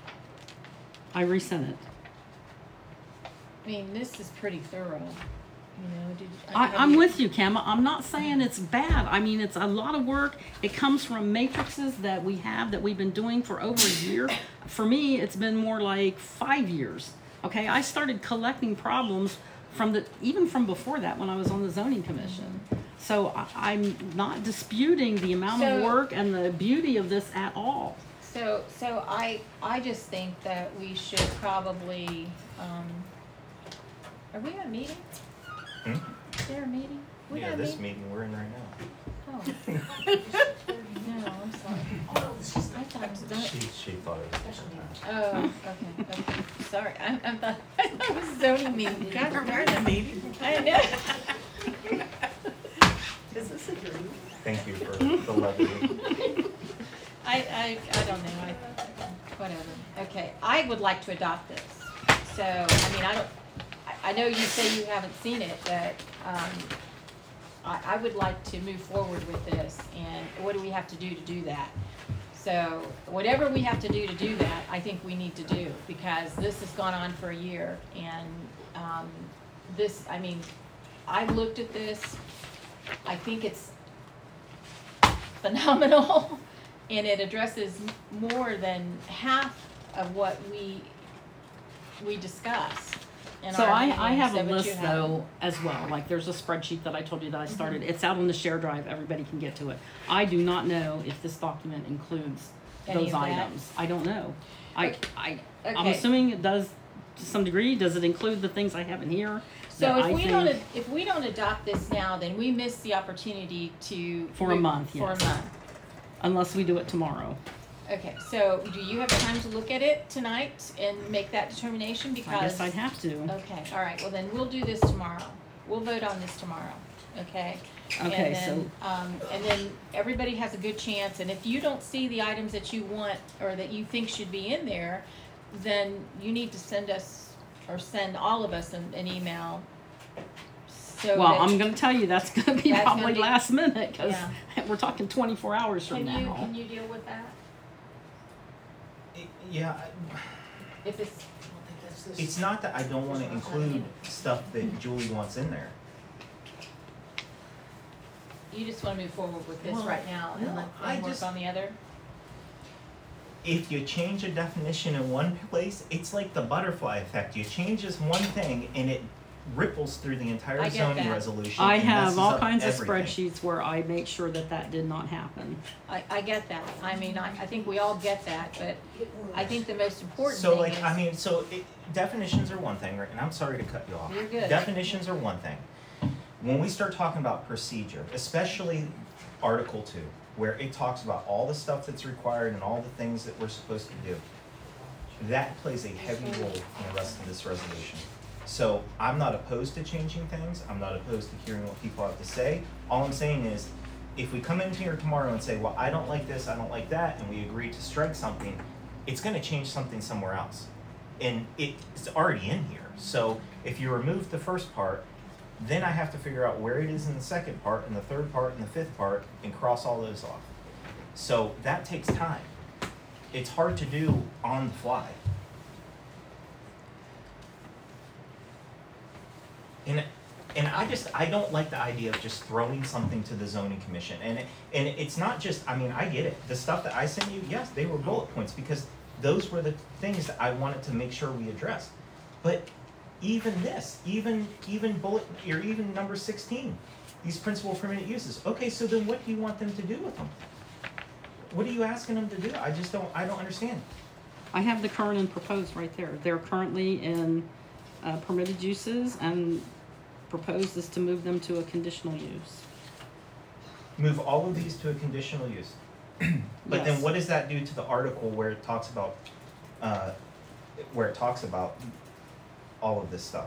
[SPEAKER 1] I resent it.
[SPEAKER 4] I mean, this is pretty thorough. You know, did,
[SPEAKER 1] I,
[SPEAKER 4] have
[SPEAKER 1] I'm
[SPEAKER 4] you-
[SPEAKER 1] with you, Kim. I'm not saying it's bad. I mean, it's a lot of work. It comes from matrices that we have that we've been doing for over a year. For me, it's been more like five years. Okay, I started collecting problems from the even from before that when I was on the zoning commission. So I, I'm not disputing the amount of
[SPEAKER 4] So-
[SPEAKER 1] work and the beauty of this at all.
[SPEAKER 4] So, so I, I just think that we should probably, um, are we at a meeting?
[SPEAKER 3] Hmm?
[SPEAKER 4] Is there a meeting? We
[SPEAKER 3] Yeah,
[SPEAKER 4] got a
[SPEAKER 3] this
[SPEAKER 4] meeting?
[SPEAKER 3] meeting we're in right now.
[SPEAKER 4] Oh. No, I'm sorry. I thought it was done.
[SPEAKER 3] She, she thought it was.
[SPEAKER 4] Oh, okay, okay. Sorry, I, I thought, I thought it was zoning meeting. God, darn it.
[SPEAKER 2] meeting.
[SPEAKER 4] I know.
[SPEAKER 2] Is this a dream?
[SPEAKER 3] Thank you for the levity.
[SPEAKER 4] I, I, I don't know, I, whatever. Okay, I would like to adopt this. So, I mean, I don't, I, I know you say you haven't seen it, but, um, I, I would like to move forward with this, and what do we have to do to do that? So, whatever we have to do to do that, I think we need to do, because this has gone on for a year, and, um, this, I mean, I looked at this, I think it's phenomenal, and it addresses m- more than half of what we, we discuss in
[SPEAKER 1] So
[SPEAKER 4] our
[SPEAKER 1] I,
[SPEAKER 4] meetings
[SPEAKER 1] I have a
[SPEAKER 4] that what you
[SPEAKER 1] list
[SPEAKER 4] have.
[SPEAKER 1] though as well. Like there's a spreadsheet that I told you that I started.
[SPEAKER 4] Mm-hmm.
[SPEAKER 1] It's out on the share drive. Everybody can get to it. I do not know if this document includes
[SPEAKER 4] Any
[SPEAKER 1] those
[SPEAKER 4] of that?
[SPEAKER 1] items. I don't know. I,
[SPEAKER 4] Okay.
[SPEAKER 1] I, I'm
[SPEAKER 4] Okay.
[SPEAKER 1] assuming it does to some degree. Does it include the things I have in here?
[SPEAKER 4] So
[SPEAKER 1] that
[SPEAKER 4] if
[SPEAKER 1] I
[SPEAKER 4] we
[SPEAKER 1] think-
[SPEAKER 4] don't, ad- if we don't adopt this now, then we miss the opportunity to.
[SPEAKER 1] For a month,
[SPEAKER 4] For
[SPEAKER 1] yes.
[SPEAKER 4] a month.
[SPEAKER 1] Unless we do it tomorrow.
[SPEAKER 4] Okay, so do you have time to look at it tonight and make that determination? Because.
[SPEAKER 1] I guess I'd have to.
[SPEAKER 4] Okay, all right, well then we'll do this tomorrow. We'll vote on this tomorrow, okay?
[SPEAKER 1] Okay,
[SPEAKER 4] And then, um, and then everybody has a good chance, and if you don't see the items that you want or that you think should be in there, then you need to send us, or send all of us an, an email. So
[SPEAKER 1] Well,
[SPEAKER 4] that-
[SPEAKER 1] I'm going to tell you that's going to be
[SPEAKER 4] That's gonna
[SPEAKER 1] probably
[SPEAKER 4] be-
[SPEAKER 1] last minute because
[SPEAKER 4] Yeah.
[SPEAKER 1] we're talking twenty-four hours from
[SPEAKER 4] Can you,
[SPEAKER 1] now.
[SPEAKER 4] can you deal with that?
[SPEAKER 3] Yeah, I-
[SPEAKER 4] If it's,
[SPEAKER 3] it's not that I don't wanna include stuff that Julie wants in there.
[SPEAKER 4] you just wanna move forward with this
[SPEAKER 3] Well,
[SPEAKER 4] right now and
[SPEAKER 3] no,
[SPEAKER 4] let
[SPEAKER 3] I
[SPEAKER 4] them work
[SPEAKER 3] just-
[SPEAKER 4] on the other?
[SPEAKER 3] If you change a definition in one place, it's like the butterfly effect. You change this one thing and it ripples through the
[SPEAKER 4] I
[SPEAKER 3] entire
[SPEAKER 4] get
[SPEAKER 3] zoning
[SPEAKER 4] that.
[SPEAKER 3] resolution
[SPEAKER 1] I
[SPEAKER 3] and
[SPEAKER 1] have
[SPEAKER 3] messes
[SPEAKER 1] all
[SPEAKER 3] up
[SPEAKER 1] kinds of
[SPEAKER 3] everything.
[SPEAKER 1] spreadsheets where I make sure that that did not happen.
[SPEAKER 4] I, I get that. I mean, I, I think we all get that, but I think the most important
[SPEAKER 3] So
[SPEAKER 4] thing
[SPEAKER 3] like,
[SPEAKER 4] is.
[SPEAKER 3] I mean, so it, definitions are one thing, right? And I'm sorry to cut you off.
[SPEAKER 4] You're good.
[SPEAKER 3] Definitions are one thing. When we start talking about procedure, especially Article two, where it talks about all the stuff that's required and all the things that we're supposed to do, that plays a heavy role in the rest of this resolution. So I'm not opposed to changing things, I'm not opposed to hearing what people have to say. All I'm saying is, if we come in here tomorrow and say, well, I don't like this, I don't like that, and we agree to strike something, it's gonna change something somewhere else. And it's already in here, so if you remove the first part, then I have to figure out where it is in the second part, and the third part, and the fifth part, and cross all those off. So that takes time. It's hard to do on the fly. And and I just I don't like the idea of just throwing something to the zoning commission. And it, and it's not just, I mean, I get it. The stuff that I sent you, yes, they were bullet points because those were the things that I wanted to make sure we addressed. But even this, even even bullet or even number sixteen, these principal permitted uses. Okay, so then what do you want them to do with them? What are you asking them to do? I just don't I don't understand.
[SPEAKER 1] I have the current and proposed right there. They're currently in uh, permitted uses and proposed is to move them to a conditional use.
[SPEAKER 3] Move all of these to a conditional use. But then
[SPEAKER 1] Yes.
[SPEAKER 3] what does that do to the article where it talks about, uh, where it talks about all of this stuff?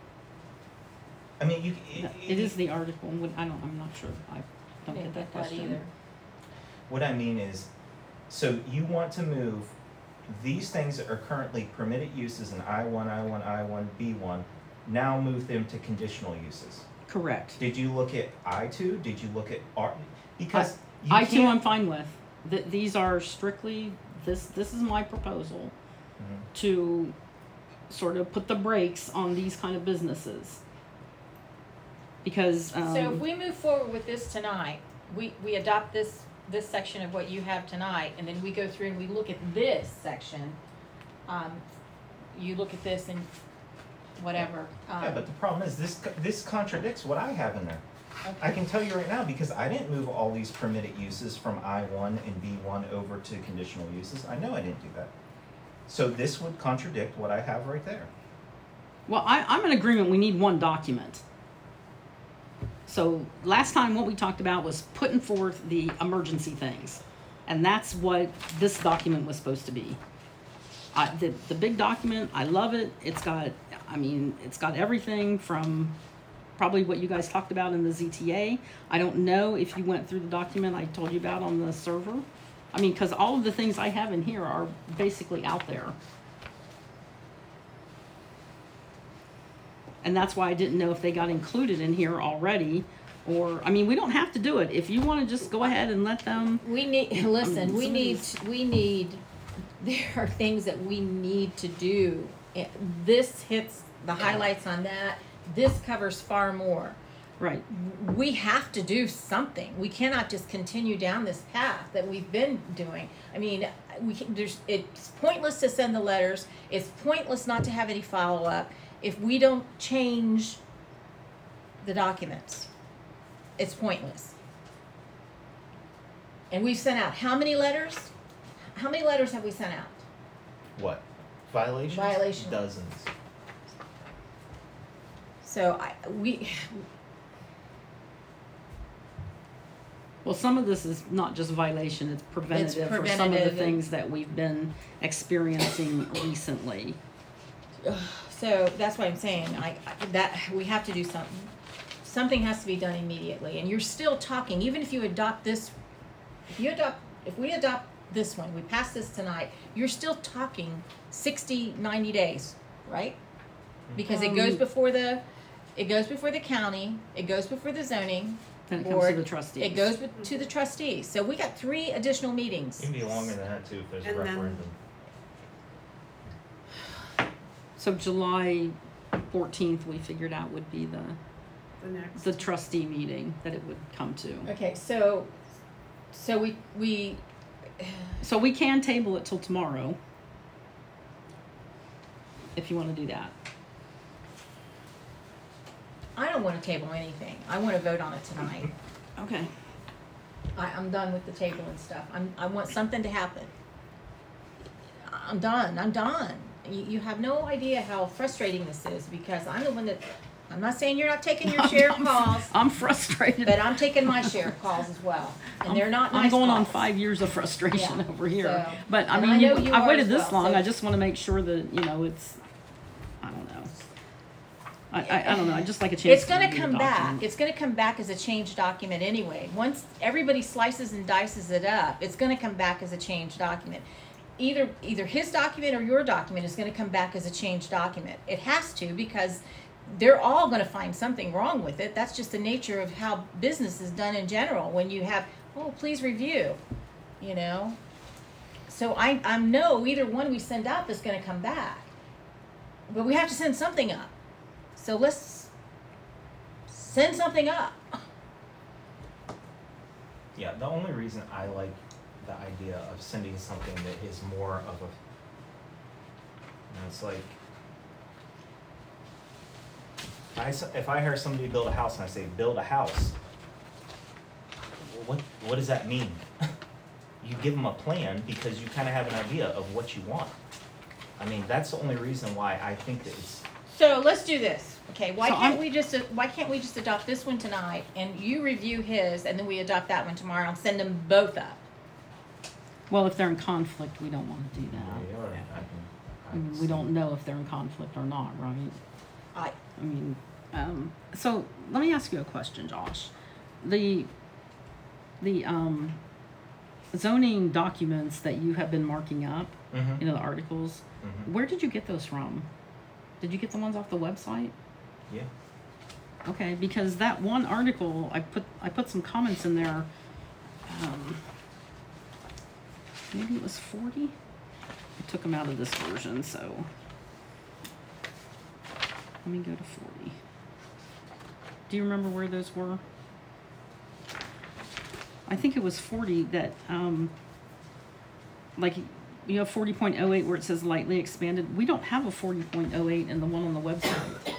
[SPEAKER 3] I mean, you, it,
[SPEAKER 1] It is the article, and what- I don't, I'm not sure, I don't
[SPEAKER 4] Didn't
[SPEAKER 1] get that
[SPEAKER 4] get that
[SPEAKER 1] question.
[SPEAKER 4] either.
[SPEAKER 3] What I mean is, so you want to move these things that are currently permitted uses in I one, I one, I one, B one, now move them to conditional uses.
[SPEAKER 1] Correct.
[SPEAKER 3] Did you look at I two? Did you look at R? Because you
[SPEAKER 1] I too, I'm
[SPEAKER 3] can't-
[SPEAKER 1] fine with. Th- these are strictly, this, this is my proposal
[SPEAKER 3] Mhm.
[SPEAKER 1] to sort of put the brakes on these kind of businesses. because, um.
[SPEAKER 4] So if we move forward with this tonight, we, we adopt this, this section of what you have tonight, and then we go through and we look at this section, um, you look at this and whatever, um.
[SPEAKER 3] Yeah, but the problem is, this, co- this contradicts what I have in there.
[SPEAKER 4] okay.
[SPEAKER 3] I can tell you right now, because I didn't move all these permitted uses from I one and B one over to conditional uses. I know I didn't do that. So this would contradict what I have right there.
[SPEAKER 1] Well, I, I'm in agreement, we need one document. So last time what we talked about was putting forth the emergency things. And that's what this document was supposed to be. I, the, the big document, I love it. It's got, I mean, it's got everything from probably what you guys talked about in the Z T A. I don't know if you went through the document I told you about on the server. I mean, because all of the things I have in here are basically out there. And that's why I didn't know if they got included in here already, or, I mean, we don't have to do it. If you want to just go ahead and let them.
[SPEAKER 4] We need, listen, we
[SPEAKER 1] some of
[SPEAKER 4] need,
[SPEAKER 1] these-
[SPEAKER 4] we need, there are things that we need to do. It- This hits the highlights on that. This covers far more.
[SPEAKER 1] Right.
[SPEAKER 4] We have to do something. We cannot just continue down this path that we've been doing. I mean, we can, there's, it's pointless to send the letters. It's pointless not to have any follow-up if we don't change the documents. It's pointless. And we've sent out how many letters? How many letters have we sent out?
[SPEAKER 3] What? Violations?
[SPEAKER 4] Violation.
[SPEAKER 3] Dozens.
[SPEAKER 4] So I, we,
[SPEAKER 1] Well, some of this is not just violation, it's preventative for some of the
[SPEAKER 4] preventative.
[SPEAKER 1] things that we've been experiencing recently.
[SPEAKER 4] so that's why I'm saying, I, I, that, we have to do something. Something has to be done immediately, and you're still talking, even if you adopt this, if you adopt, if we adopt this one, we pass this tonight, you're still talking sixty, ninety days, right? Because it goes
[SPEAKER 1] Um,
[SPEAKER 4] before the, it goes before the county, it goes before the zoning
[SPEAKER 1] Then it comes to
[SPEAKER 4] board,
[SPEAKER 1] the trustees.
[SPEAKER 4] it goes with- to the trustees, so we got three additional meetings.
[SPEAKER 3] It can be longer than that too if there's a
[SPEAKER 2] And then-
[SPEAKER 3] referendum.
[SPEAKER 1] So July fourteenth, we figured out would be the,
[SPEAKER 2] The next.
[SPEAKER 1] the trustee meeting that it would come to.
[SPEAKER 4] Okay, so, so we, we,
[SPEAKER 1] So we can table it till tomorrow. If you wanna do that.
[SPEAKER 4] I don't wanna table anything, I wanna vote on it tonight.
[SPEAKER 1] Okay.
[SPEAKER 4] I, I'm done with the table and stuff, I'm, I want something to happen. I'm done, I'm done. You, you have no idea how frustrating this is, because I'm the one that, I'm not saying you're not taking your share of calls,
[SPEAKER 1] I'm frustrated.
[SPEAKER 4] but I'm taking my share of calls as well, and they're not nice
[SPEAKER 1] I'm going on
[SPEAKER 4] calls.
[SPEAKER 1] five years of frustration
[SPEAKER 4] Yeah,
[SPEAKER 1] over here.
[SPEAKER 4] so-
[SPEAKER 1] But I
[SPEAKER 4] and
[SPEAKER 1] mean,
[SPEAKER 4] I know
[SPEAKER 1] you,
[SPEAKER 4] you
[SPEAKER 1] I've
[SPEAKER 4] are
[SPEAKER 1] waited
[SPEAKER 4] as
[SPEAKER 1] this
[SPEAKER 4] well,
[SPEAKER 1] long,
[SPEAKER 4] so-
[SPEAKER 1] I just wanna make sure that, you know, it's, I don't know. I, I, I don't know, I just like a chance
[SPEAKER 4] It's
[SPEAKER 1] to
[SPEAKER 4] gonna
[SPEAKER 1] review the
[SPEAKER 4] come back,
[SPEAKER 1] document.
[SPEAKER 4] it's gonna come back as a changed document anyway. Once everybody slices and dices it up, it's gonna come back as a changed document. Either, either his document or your document is gonna come back as a changed document. It has to, because they're all gonna find something wrong with it. That's just the nature of how business is done in general, when you have, oh, please review, you know? So I, I know either one we send up is gonna come back. But we have to send something up. So let's send something up.
[SPEAKER 3] Yeah, the only reason I like the idea of sending something that is more of a, you know, it's like, if I, s- if I hire somebody to build a house and I say, build a house, well, what, what does that mean? You give them a plan because you kinda have an idea of what you want. I mean, that's the only reason why I think that it's,
[SPEAKER 4] So let's do this, okay? Why
[SPEAKER 1] So
[SPEAKER 4] can't
[SPEAKER 1] I'm-
[SPEAKER 4] we just, why can't we just adopt this one tonight, and you review his, and then we adopt that one tomorrow and send them both up?
[SPEAKER 1] Well, if they're in conflict, we don't wanna do
[SPEAKER 3] you know,
[SPEAKER 1] that.
[SPEAKER 3] or I can. I
[SPEAKER 1] I
[SPEAKER 3] can
[SPEAKER 1] mean, we
[SPEAKER 3] see-
[SPEAKER 1] don't know if they're in conflict or not, right?
[SPEAKER 4] I,
[SPEAKER 1] I mean, um, so let me ask you a question, Josh. The, the, um, zoning documents that you have been marking up,
[SPEAKER 3] Mhm.
[SPEAKER 1] you know, the articles,
[SPEAKER 3] Mhm.
[SPEAKER 1] where did you get those from? Did you get the ones off the website?
[SPEAKER 3] Yeah.
[SPEAKER 1] Okay, because that one article, I put, I put some comments in there, um, maybe it was forty? I took them out of this version, so. Let me go to forty. Do you remember where those were? I think it was forty that, um, like, you have forty point oh eight where it says lightly expanded. We don't have a forty point oh eight in the one on the website.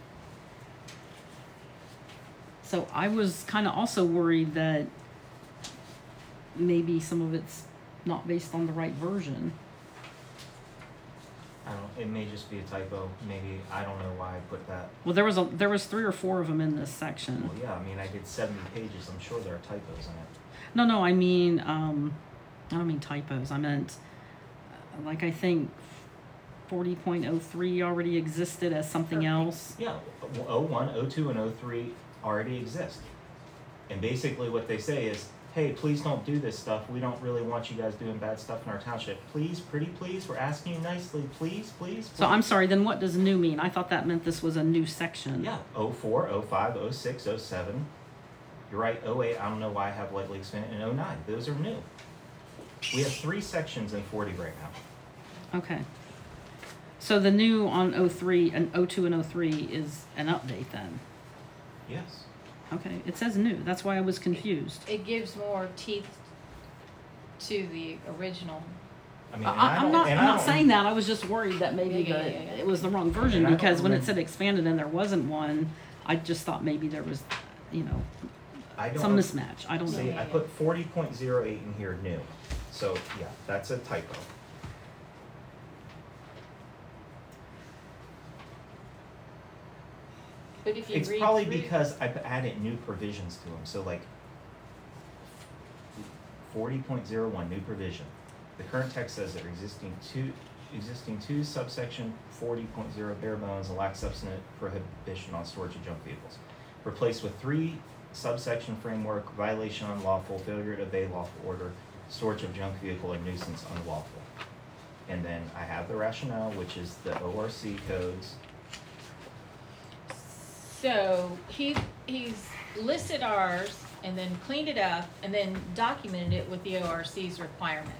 [SPEAKER 1] So I was kind of also worried that maybe some of it's not based on the right version.
[SPEAKER 3] I don't, it may just be a typo, maybe, I don't know why I put that.
[SPEAKER 1] Well, there was a there was three or four of them in this section.
[SPEAKER 3] Well, yeah, I mean, I did seventy pages, I'm sure there are typos in it.
[SPEAKER 1] No, no, I mean, um, I don't mean typos. I meant, uh, like, I think forty point oh three already existed as something else.
[SPEAKER 3] Yeah, oh one, oh two, and oh three already exist. And basically what they say is, hey, please don't do this stuff. We don't really want you guys doing bad stuff in our township. Please, pretty please, we're asking you nicely. Please, please, please.
[SPEAKER 1] So I'm sorry, then what does new mean? I thought that meant this was a new section.
[SPEAKER 3] Yeah, oh four, oh five, oh six, oh seven. You're right, oh eight, I don't know why I have lightly expanded, and oh nine. Those are new. We have three sections in forty right now.
[SPEAKER 1] Okay. So the new on oh three and oh two and oh three is an update then?
[SPEAKER 3] Yes.
[SPEAKER 1] Okay, it says new. That's why I was confused.
[SPEAKER 4] It gives more teeth to the original.
[SPEAKER 3] I mean,
[SPEAKER 1] I,
[SPEAKER 3] and I
[SPEAKER 1] I'm
[SPEAKER 3] don't-
[SPEAKER 1] not,
[SPEAKER 3] and
[SPEAKER 1] I'm
[SPEAKER 3] I
[SPEAKER 1] not
[SPEAKER 3] don't-
[SPEAKER 1] saying that. I was just worried that maybe
[SPEAKER 4] Yeah, yeah,
[SPEAKER 1] the,
[SPEAKER 4] yeah, yeah.
[SPEAKER 1] it was the wrong version
[SPEAKER 3] And I don't
[SPEAKER 1] because when it
[SPEAKER 3] remember-
[SPEAKER 1] said expanded and there wasn't one, I just thought maybe there was, you know,
[SPEAKER 3] I don't
[SPEAKER 1] some
[SPEAKER 3] know.
[SPEAKER 1] mismatch. I don't
[SPEAKER 3] See,
[SPEAKER 1] know.
[SPEAKER 3] I put forty point oh eight in here new. So, yeah, that's a typo.
[SPEAKER 4] But if you
[SPEAKER 3] It's
[SPEAKER 4] read
[SPEAKER 3] probably
[SPEAKER 4] through-
[SPEAKER 3] because I've added new provisions to them, so like forty point oh one, new provision. The current text says that existing two, existing two subsection forty point oh bare bones and lack substantive prohibition on storage of junk vehicles. Replaced with three subsection framework, violation unlawful, failure to obey lawful order, storage of junk vehicle or nuisance unlawful. And then I have the rationale, which is the O R C codes.
[SPEAKER 4] So he he's listed ours and then cleaned it up and then documented it with the O R C's requirement.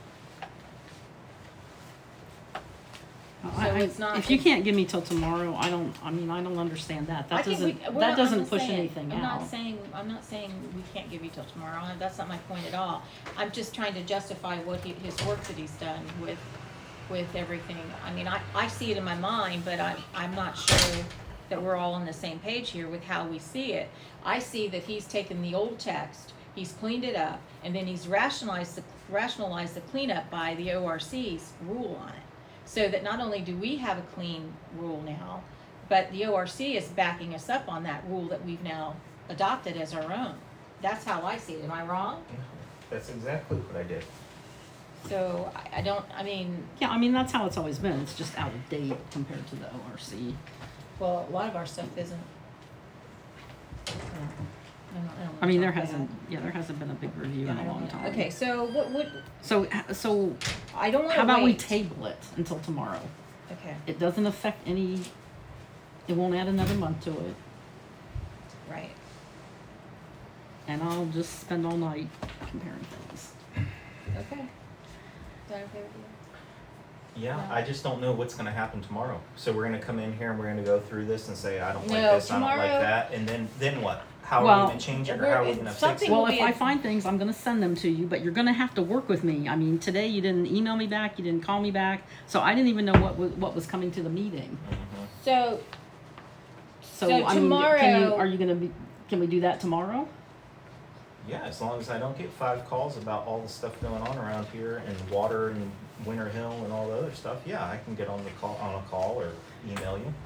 [SPEAKER 1] I-
[SPEAKER 4] So
[SPEAKER 1] I-
[SPEAKER 4] it's not-
[SPEAKER 1] if you can't give me till tomorrow, I don't, I mean, I don't understand that.
[SPEAKER 4] I
[SPEAKER 1] That
[SPEAKER 4] think
[SPEAKER 1] doesn't,
[SPEAKER 4] we- we're
[SPEAKER 1] that
[SPEAKER 4] not- I'm
[SPEAKER 1] doesn't
[SPEAKER 4] not
[SPEAKER 1] push
[SPEAKER 4] saying-
[SPEAKER 1] anything
[SPEAKER 4] I'm
[SPEAKER 1] out.
[SPEAKER 4] not saying, I'm not saying we can't give you till tomorrow, that's not my point at all. I'm just trying to justify what he, his work that he's done with, with everything. I mean, I, I see it in my mind, but I'm, I'm not sure that we're all on the same page here with how we see it. I see that he's taken the old text, he's cleaned it up, and then he's rationalized the, rationalized the cleanup by the O R C's rule on it. So that not only do we have a clean rule now, but the O R C is backing us up on that rule that we've now adopted as our own. That's how I see it. Am I wrong?
[SPEAKER 3] That's exactly what I did.
[SPEAKER 4] So I, I don't, I mean,
[SPEAKER 1] Yeah, I mean, that's how it's always been. It's just out of date compared to the O R C.
[SPEAKER 4] well, a lot of our stuff isn't. I don't, I don't, I don't
[SPEAKER 1] I mean,
[SPEAKER 4] wanna
[SPEAKER 1] there
[SPEAKER 4] talk
[SPEAKER 1] hasn't,
[SPEAKER 4] bad.
[SPEAKER 1] yeah, there hasn't been a big review
[SPEAKER 4] Yeah,
[SPEAKER 1] in
[SPEAKER 4] I
[SPEAKER 1] a
[SPEAKER 4] don't
[SPEAKER 1] long
[SPEAKER 4] know.
[SPEAKER 1] time.
[SPEAKER 4] Okay, so what, what,
[SPEAKER 1] So, so
[SPEAKER 4] I don't wanna
[SPEAKER 1] how about we
[SPEAKER 4] wait.
[SPEAKER 1] table it until tomorrow?
[SPEAKER 4] Okay,
[SPEAKER 1] It doesn't affect any, it won't add another month to it,
[SPEAKER 4] right.
[SPEAKER 1] and I'll just spend all night comparing things.
[SPEAKER 4] Okay. Is that okay with you?
[SPEAKER 3] Yeah,
[SPEAKER 4] No.
[SPEAKER 3] I just don't know what's gonna happen tomorrow. So we're gonna come in here and we're gonna go through this and say, I don't like
[SPEAKER 4] No,
[SPEAKER 3] this, I don't
[SPEAKER 4] tomorrow-
[SPEAKER 3] like that, and then, then what? How are
[SPEAKER 1] Well,
[SPEAKER 3] we gonna change it, or
[SPEAKER 4] we're-
[SPEAKER 3] how are we
[SPEAKER 4] it's
[SPEAKER 3] gonna fix
[SPEAKER 4] something-
[SPEAKER 3] it?
[SPEAKER 1] Well,
[SPEAKER 4] will
[SPEAKER 1] if
[SPEAKER 4] be
[SPEAKER 1] I
[SPEAKER 4] a-
[SPEAKER 1] find things, I'm gonna send them to you, but you're gonna have to work with me. I mean, today you didn't email me back, you didn't call me back, so I didn't even know what was, what was coming to the meeting.
[SPEAKER 3] Mhm.
[SPEAKER 4] So,
[SPEAKER 1] So,
[SPEAKER 4] So
[SPEAKER 1] I mean, can you,
[SPEAKER 4] tomorrow-
[SPEAKER 1] are you gonna be, can we do that tomorrow?
[SPEAKER 3] Yeah, as long as I don't get five calls about all the stuff going on around here and water and Winter Hill and all the other stuff, yeah, I can get on the call, on a call or email you.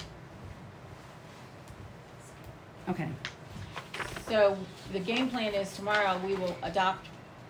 [SPEAKER 1] Okay.
[SPEAKER 4] so the game plan is tomorrow we will adopt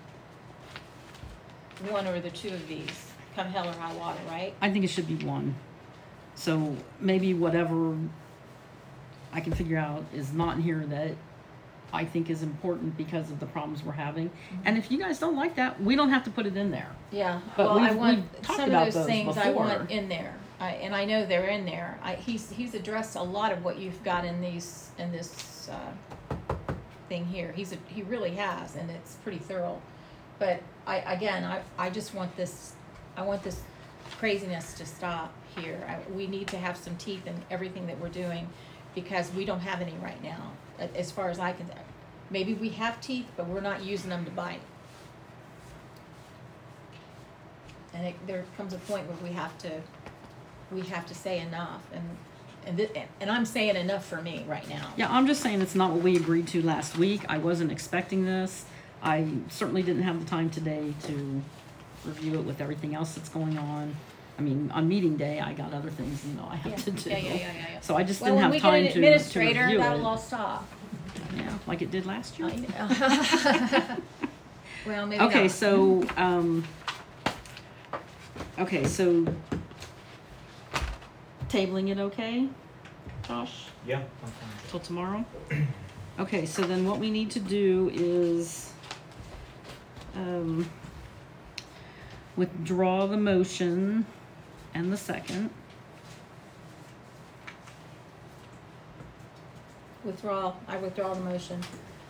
[SPEAKER 4] one or the two of these, come hell or high water, right?
[SPEAKER 1] I think it should be one. So maybe whatever I can figure out is not in here that I think is important because of the problems we're having. And if you guys don't like that, we don't have to put it in there.
[SPEAKER 4] Yeah,
[SPEAKER 1] But
[SPEAKER 4] well, I
[SPEAKER 1] we've-
[SPEAKER 4] want
[SPEAKER 1] we've talked
[SPEAKER 4] some
[SPEAKER 1] about
[SPEAKER 4] of those
[SPEAKER 1] those
[SPEAKER 4] things I
[SPEAKER 1] before.
[SPEAKER 4] want in there. I, and I know they're in there. I, he's, he's addressed a lot of what you've got in these, in this, uh, thing here. He's, a, he really has, and it's pretty thorough. But I, again, I, I just want this, I want this craziness to stop here. I, we need to have some teeth in everything that we're doing because we don't have any right now. a- as far as I can, maybe we have teeth, but we're not using them to bite. And it, there comes a point where we have to, we have to say enough, and, and thi- and I'm saying enough for me right now.
[SPEAKER 1] Yeah, I'm just saying it's not what we agreed to last week. I wasn't expecting this. I certainly didn't have the time today to review it with everything else that's going on. I mean, on meeting day, I got other things, you know, I have
[SPEAKER 4] Yeah,
[SPEAKER 1] to do.
[SPEAKER 4] yeah, yeah, yeah, yeah, yeah.
[SPEAKER 1] So I just
[SPEAKER 4] Well,
[SPEAKER 1] didn't
[SPEAKER 4] when
[SPEAKER 1] have
[SPEAKER 4] we
[SPEAKER 1] time
[SPEAKER 4] get
[SPEAKER 1] to,
[SPEAKER 4] an
[SPEAKER 1] to
[SPEAKER 4] administrator,
[SPEAKER 1] review
[SPEAKER 4] that'll
[SPEAKER 1] it.
[SPEAKER 4] all stop.
[SPEAKER 1] Yeah, like it did last year.
[SPEAKER 4] I know. Well, maybe
[SPEAKER 1] Okay,
[SPEAKER 4] not.
[SPEAKER 1] so, um, okay, so tabling it okay, Josh,
[SPEAKER 3] Yeah, I'm fine.
[SPEAKER 1] till tomorrow? Okay, so then what we need to do is, um, withdraw the motion and the second.
[SPEAKER 4] Withdraw, I withdraw the motion.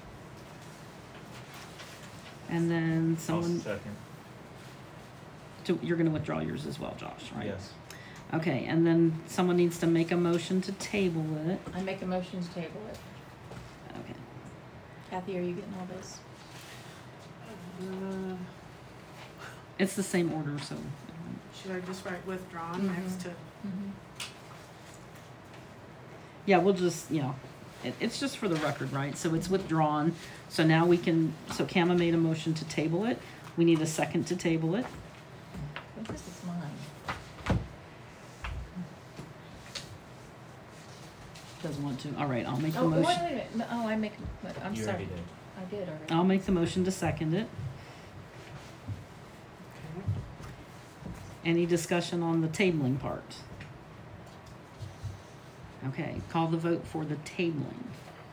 [SPEAKER 1] And then
[SPEAKER 3] I'll
[SPEAKER 1] someone,
[SPEAKER 3] second.
[SPEAKER 1] to, you're gonna withdraw yours as well, Josh, right?
[SPEAKER 3] Yes.
[SPEAKER 1] Okay, and then someone needs to make a motion to table it.
[SPEAKER 4] I make a motion to table it.
[SPEAKER 1] Okay.
[SPEAKER 4] Kathy, are you getting all this?
[SPEAKER 2] Uh,
[SPEAKER 1] It's the same order, so.
[SPEAKER 2] Should I just write withdrawn
[SPEAKER 4] Mhm.
[SPEAKER 2] next to,
[SPEAKER 4] Mm-hmm.
[SPEAKER 1] Yeah, we'll just, you know, it, it's just for the record, right? So it's withdrawn. So now we can, so Kama made a motion to table it. We need a second to table it.
[SPEAKER 4] But this is mine.
[SPEAKER 1] Doesn't want to. All right, I'll make the
[SPEAKER 4] Oh, wait,
[SPEAKER 1] motion.
[SPEAKER 4] wait a minute. No, Oh, I make, I'm
[SPEAKER 3] You
[SPEAKER 4] sorry.
[SPEAKER 3] already did.
[SPEAKER 4] I did already.
[SPEAKER 1] I'll make the motion to second it. Any discussion on the tabling part? Okay, call the vote for the tabling.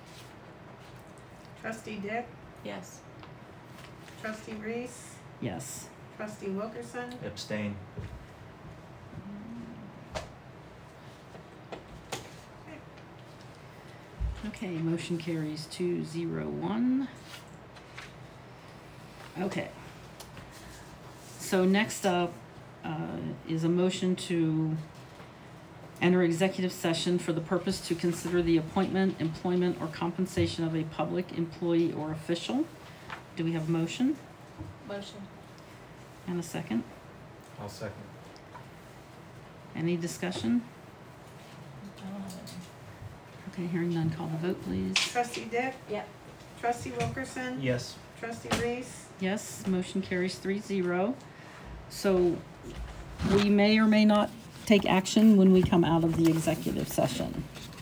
[SPEAKER 2] trustee Dick,
[SPEAKER 4] Yes.
[SPEAKER 2] trustee Reese,
[SPEAKER 1] Yes.
[SPEAKER 2] trustee Wilkerson,
[SPEAKER 3] Abstain.
[SPEAKER 1] Okay, motion carries two zero one. Okay. So next up uh, is a motion to enter executive session for the purpose to consider the appointment, employment, or compensation of a public employee or official. Do we have a motion
[SPEAKER 4] Motion.
[SPEAKER 1] and a second?
[SPEAKER 3] I'll second.
[SPEAKER 1] Any discussion?
[SPEAKER 4] I don't have any.
[SPEAKER 1] Okay, hearing none, call the vote, please.
[SPEAKER 2] trustee Dick,
[SPEAKER 4] Yep.
[SPEAKER 2] trustee Wilkerson,
[SPEAKER 3] Yes.
[SPEAKER 2] trustee Reese,
[SPEAKER 1] Yes, motion carries three zero. So we may or may not take action when we come out of the executive session.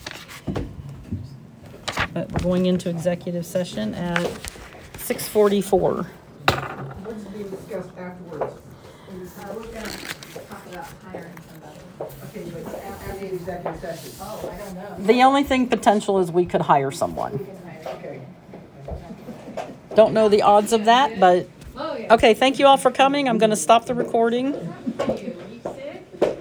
[SPEAKER 1] But we're going into executive session at six forty-four.
[SPEAKER 8] What's being discussed afterwards?
[SPEAKER 4] Uh, we're gonna talk about hiring somebody.
[SPEAKER 8] Okay, but after the executive session.
[SPEAKER 4] Oh, I don't know.
[SPEAKER 1] The only thing potential is we could hire someone.
[SPEAKER 8] Okay.
[SPEAKER 1] Don't know the odds of that, but,
[SPEAKER 4] Oh, yeah.
[SPEAKER 1] okay, thank you all for coming. I'm gonna stop the recording.
[SPEAKER 4] Are you sick?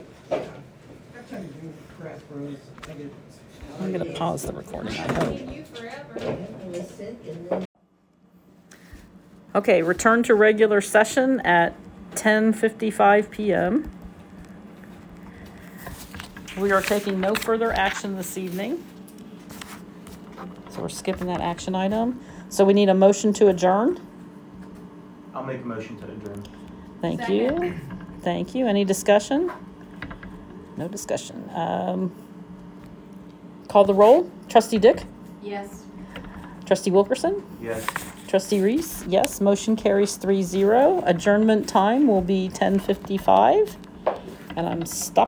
[SPEAKER 1] I'm gonna pause the recording, I hope.
[SPEAKER 4] Seen you forever.
[SPEAKER 1] Okay, return to regular session at ten fifty-five p.m. We are taking no further action this evening. So we're skipping that action item. So we need a motion to adjourn.
[SPEAKER 3] I'll make a motion to adjourn.
[SPEAKER 1] Thank you. Thank you. Any discussion? No discussion. Um, call the roll. Trustee Dick?
[SPEAKER 4] Yes.
[SPEAKER 1] Trustee Wilkerson?
[SPEAKER 3] Yes.
[SPEAKER 1] Trustee Reese? Yes. Motion carries three zero. Adjournment time will be ten fifty-five. And I'm stopping.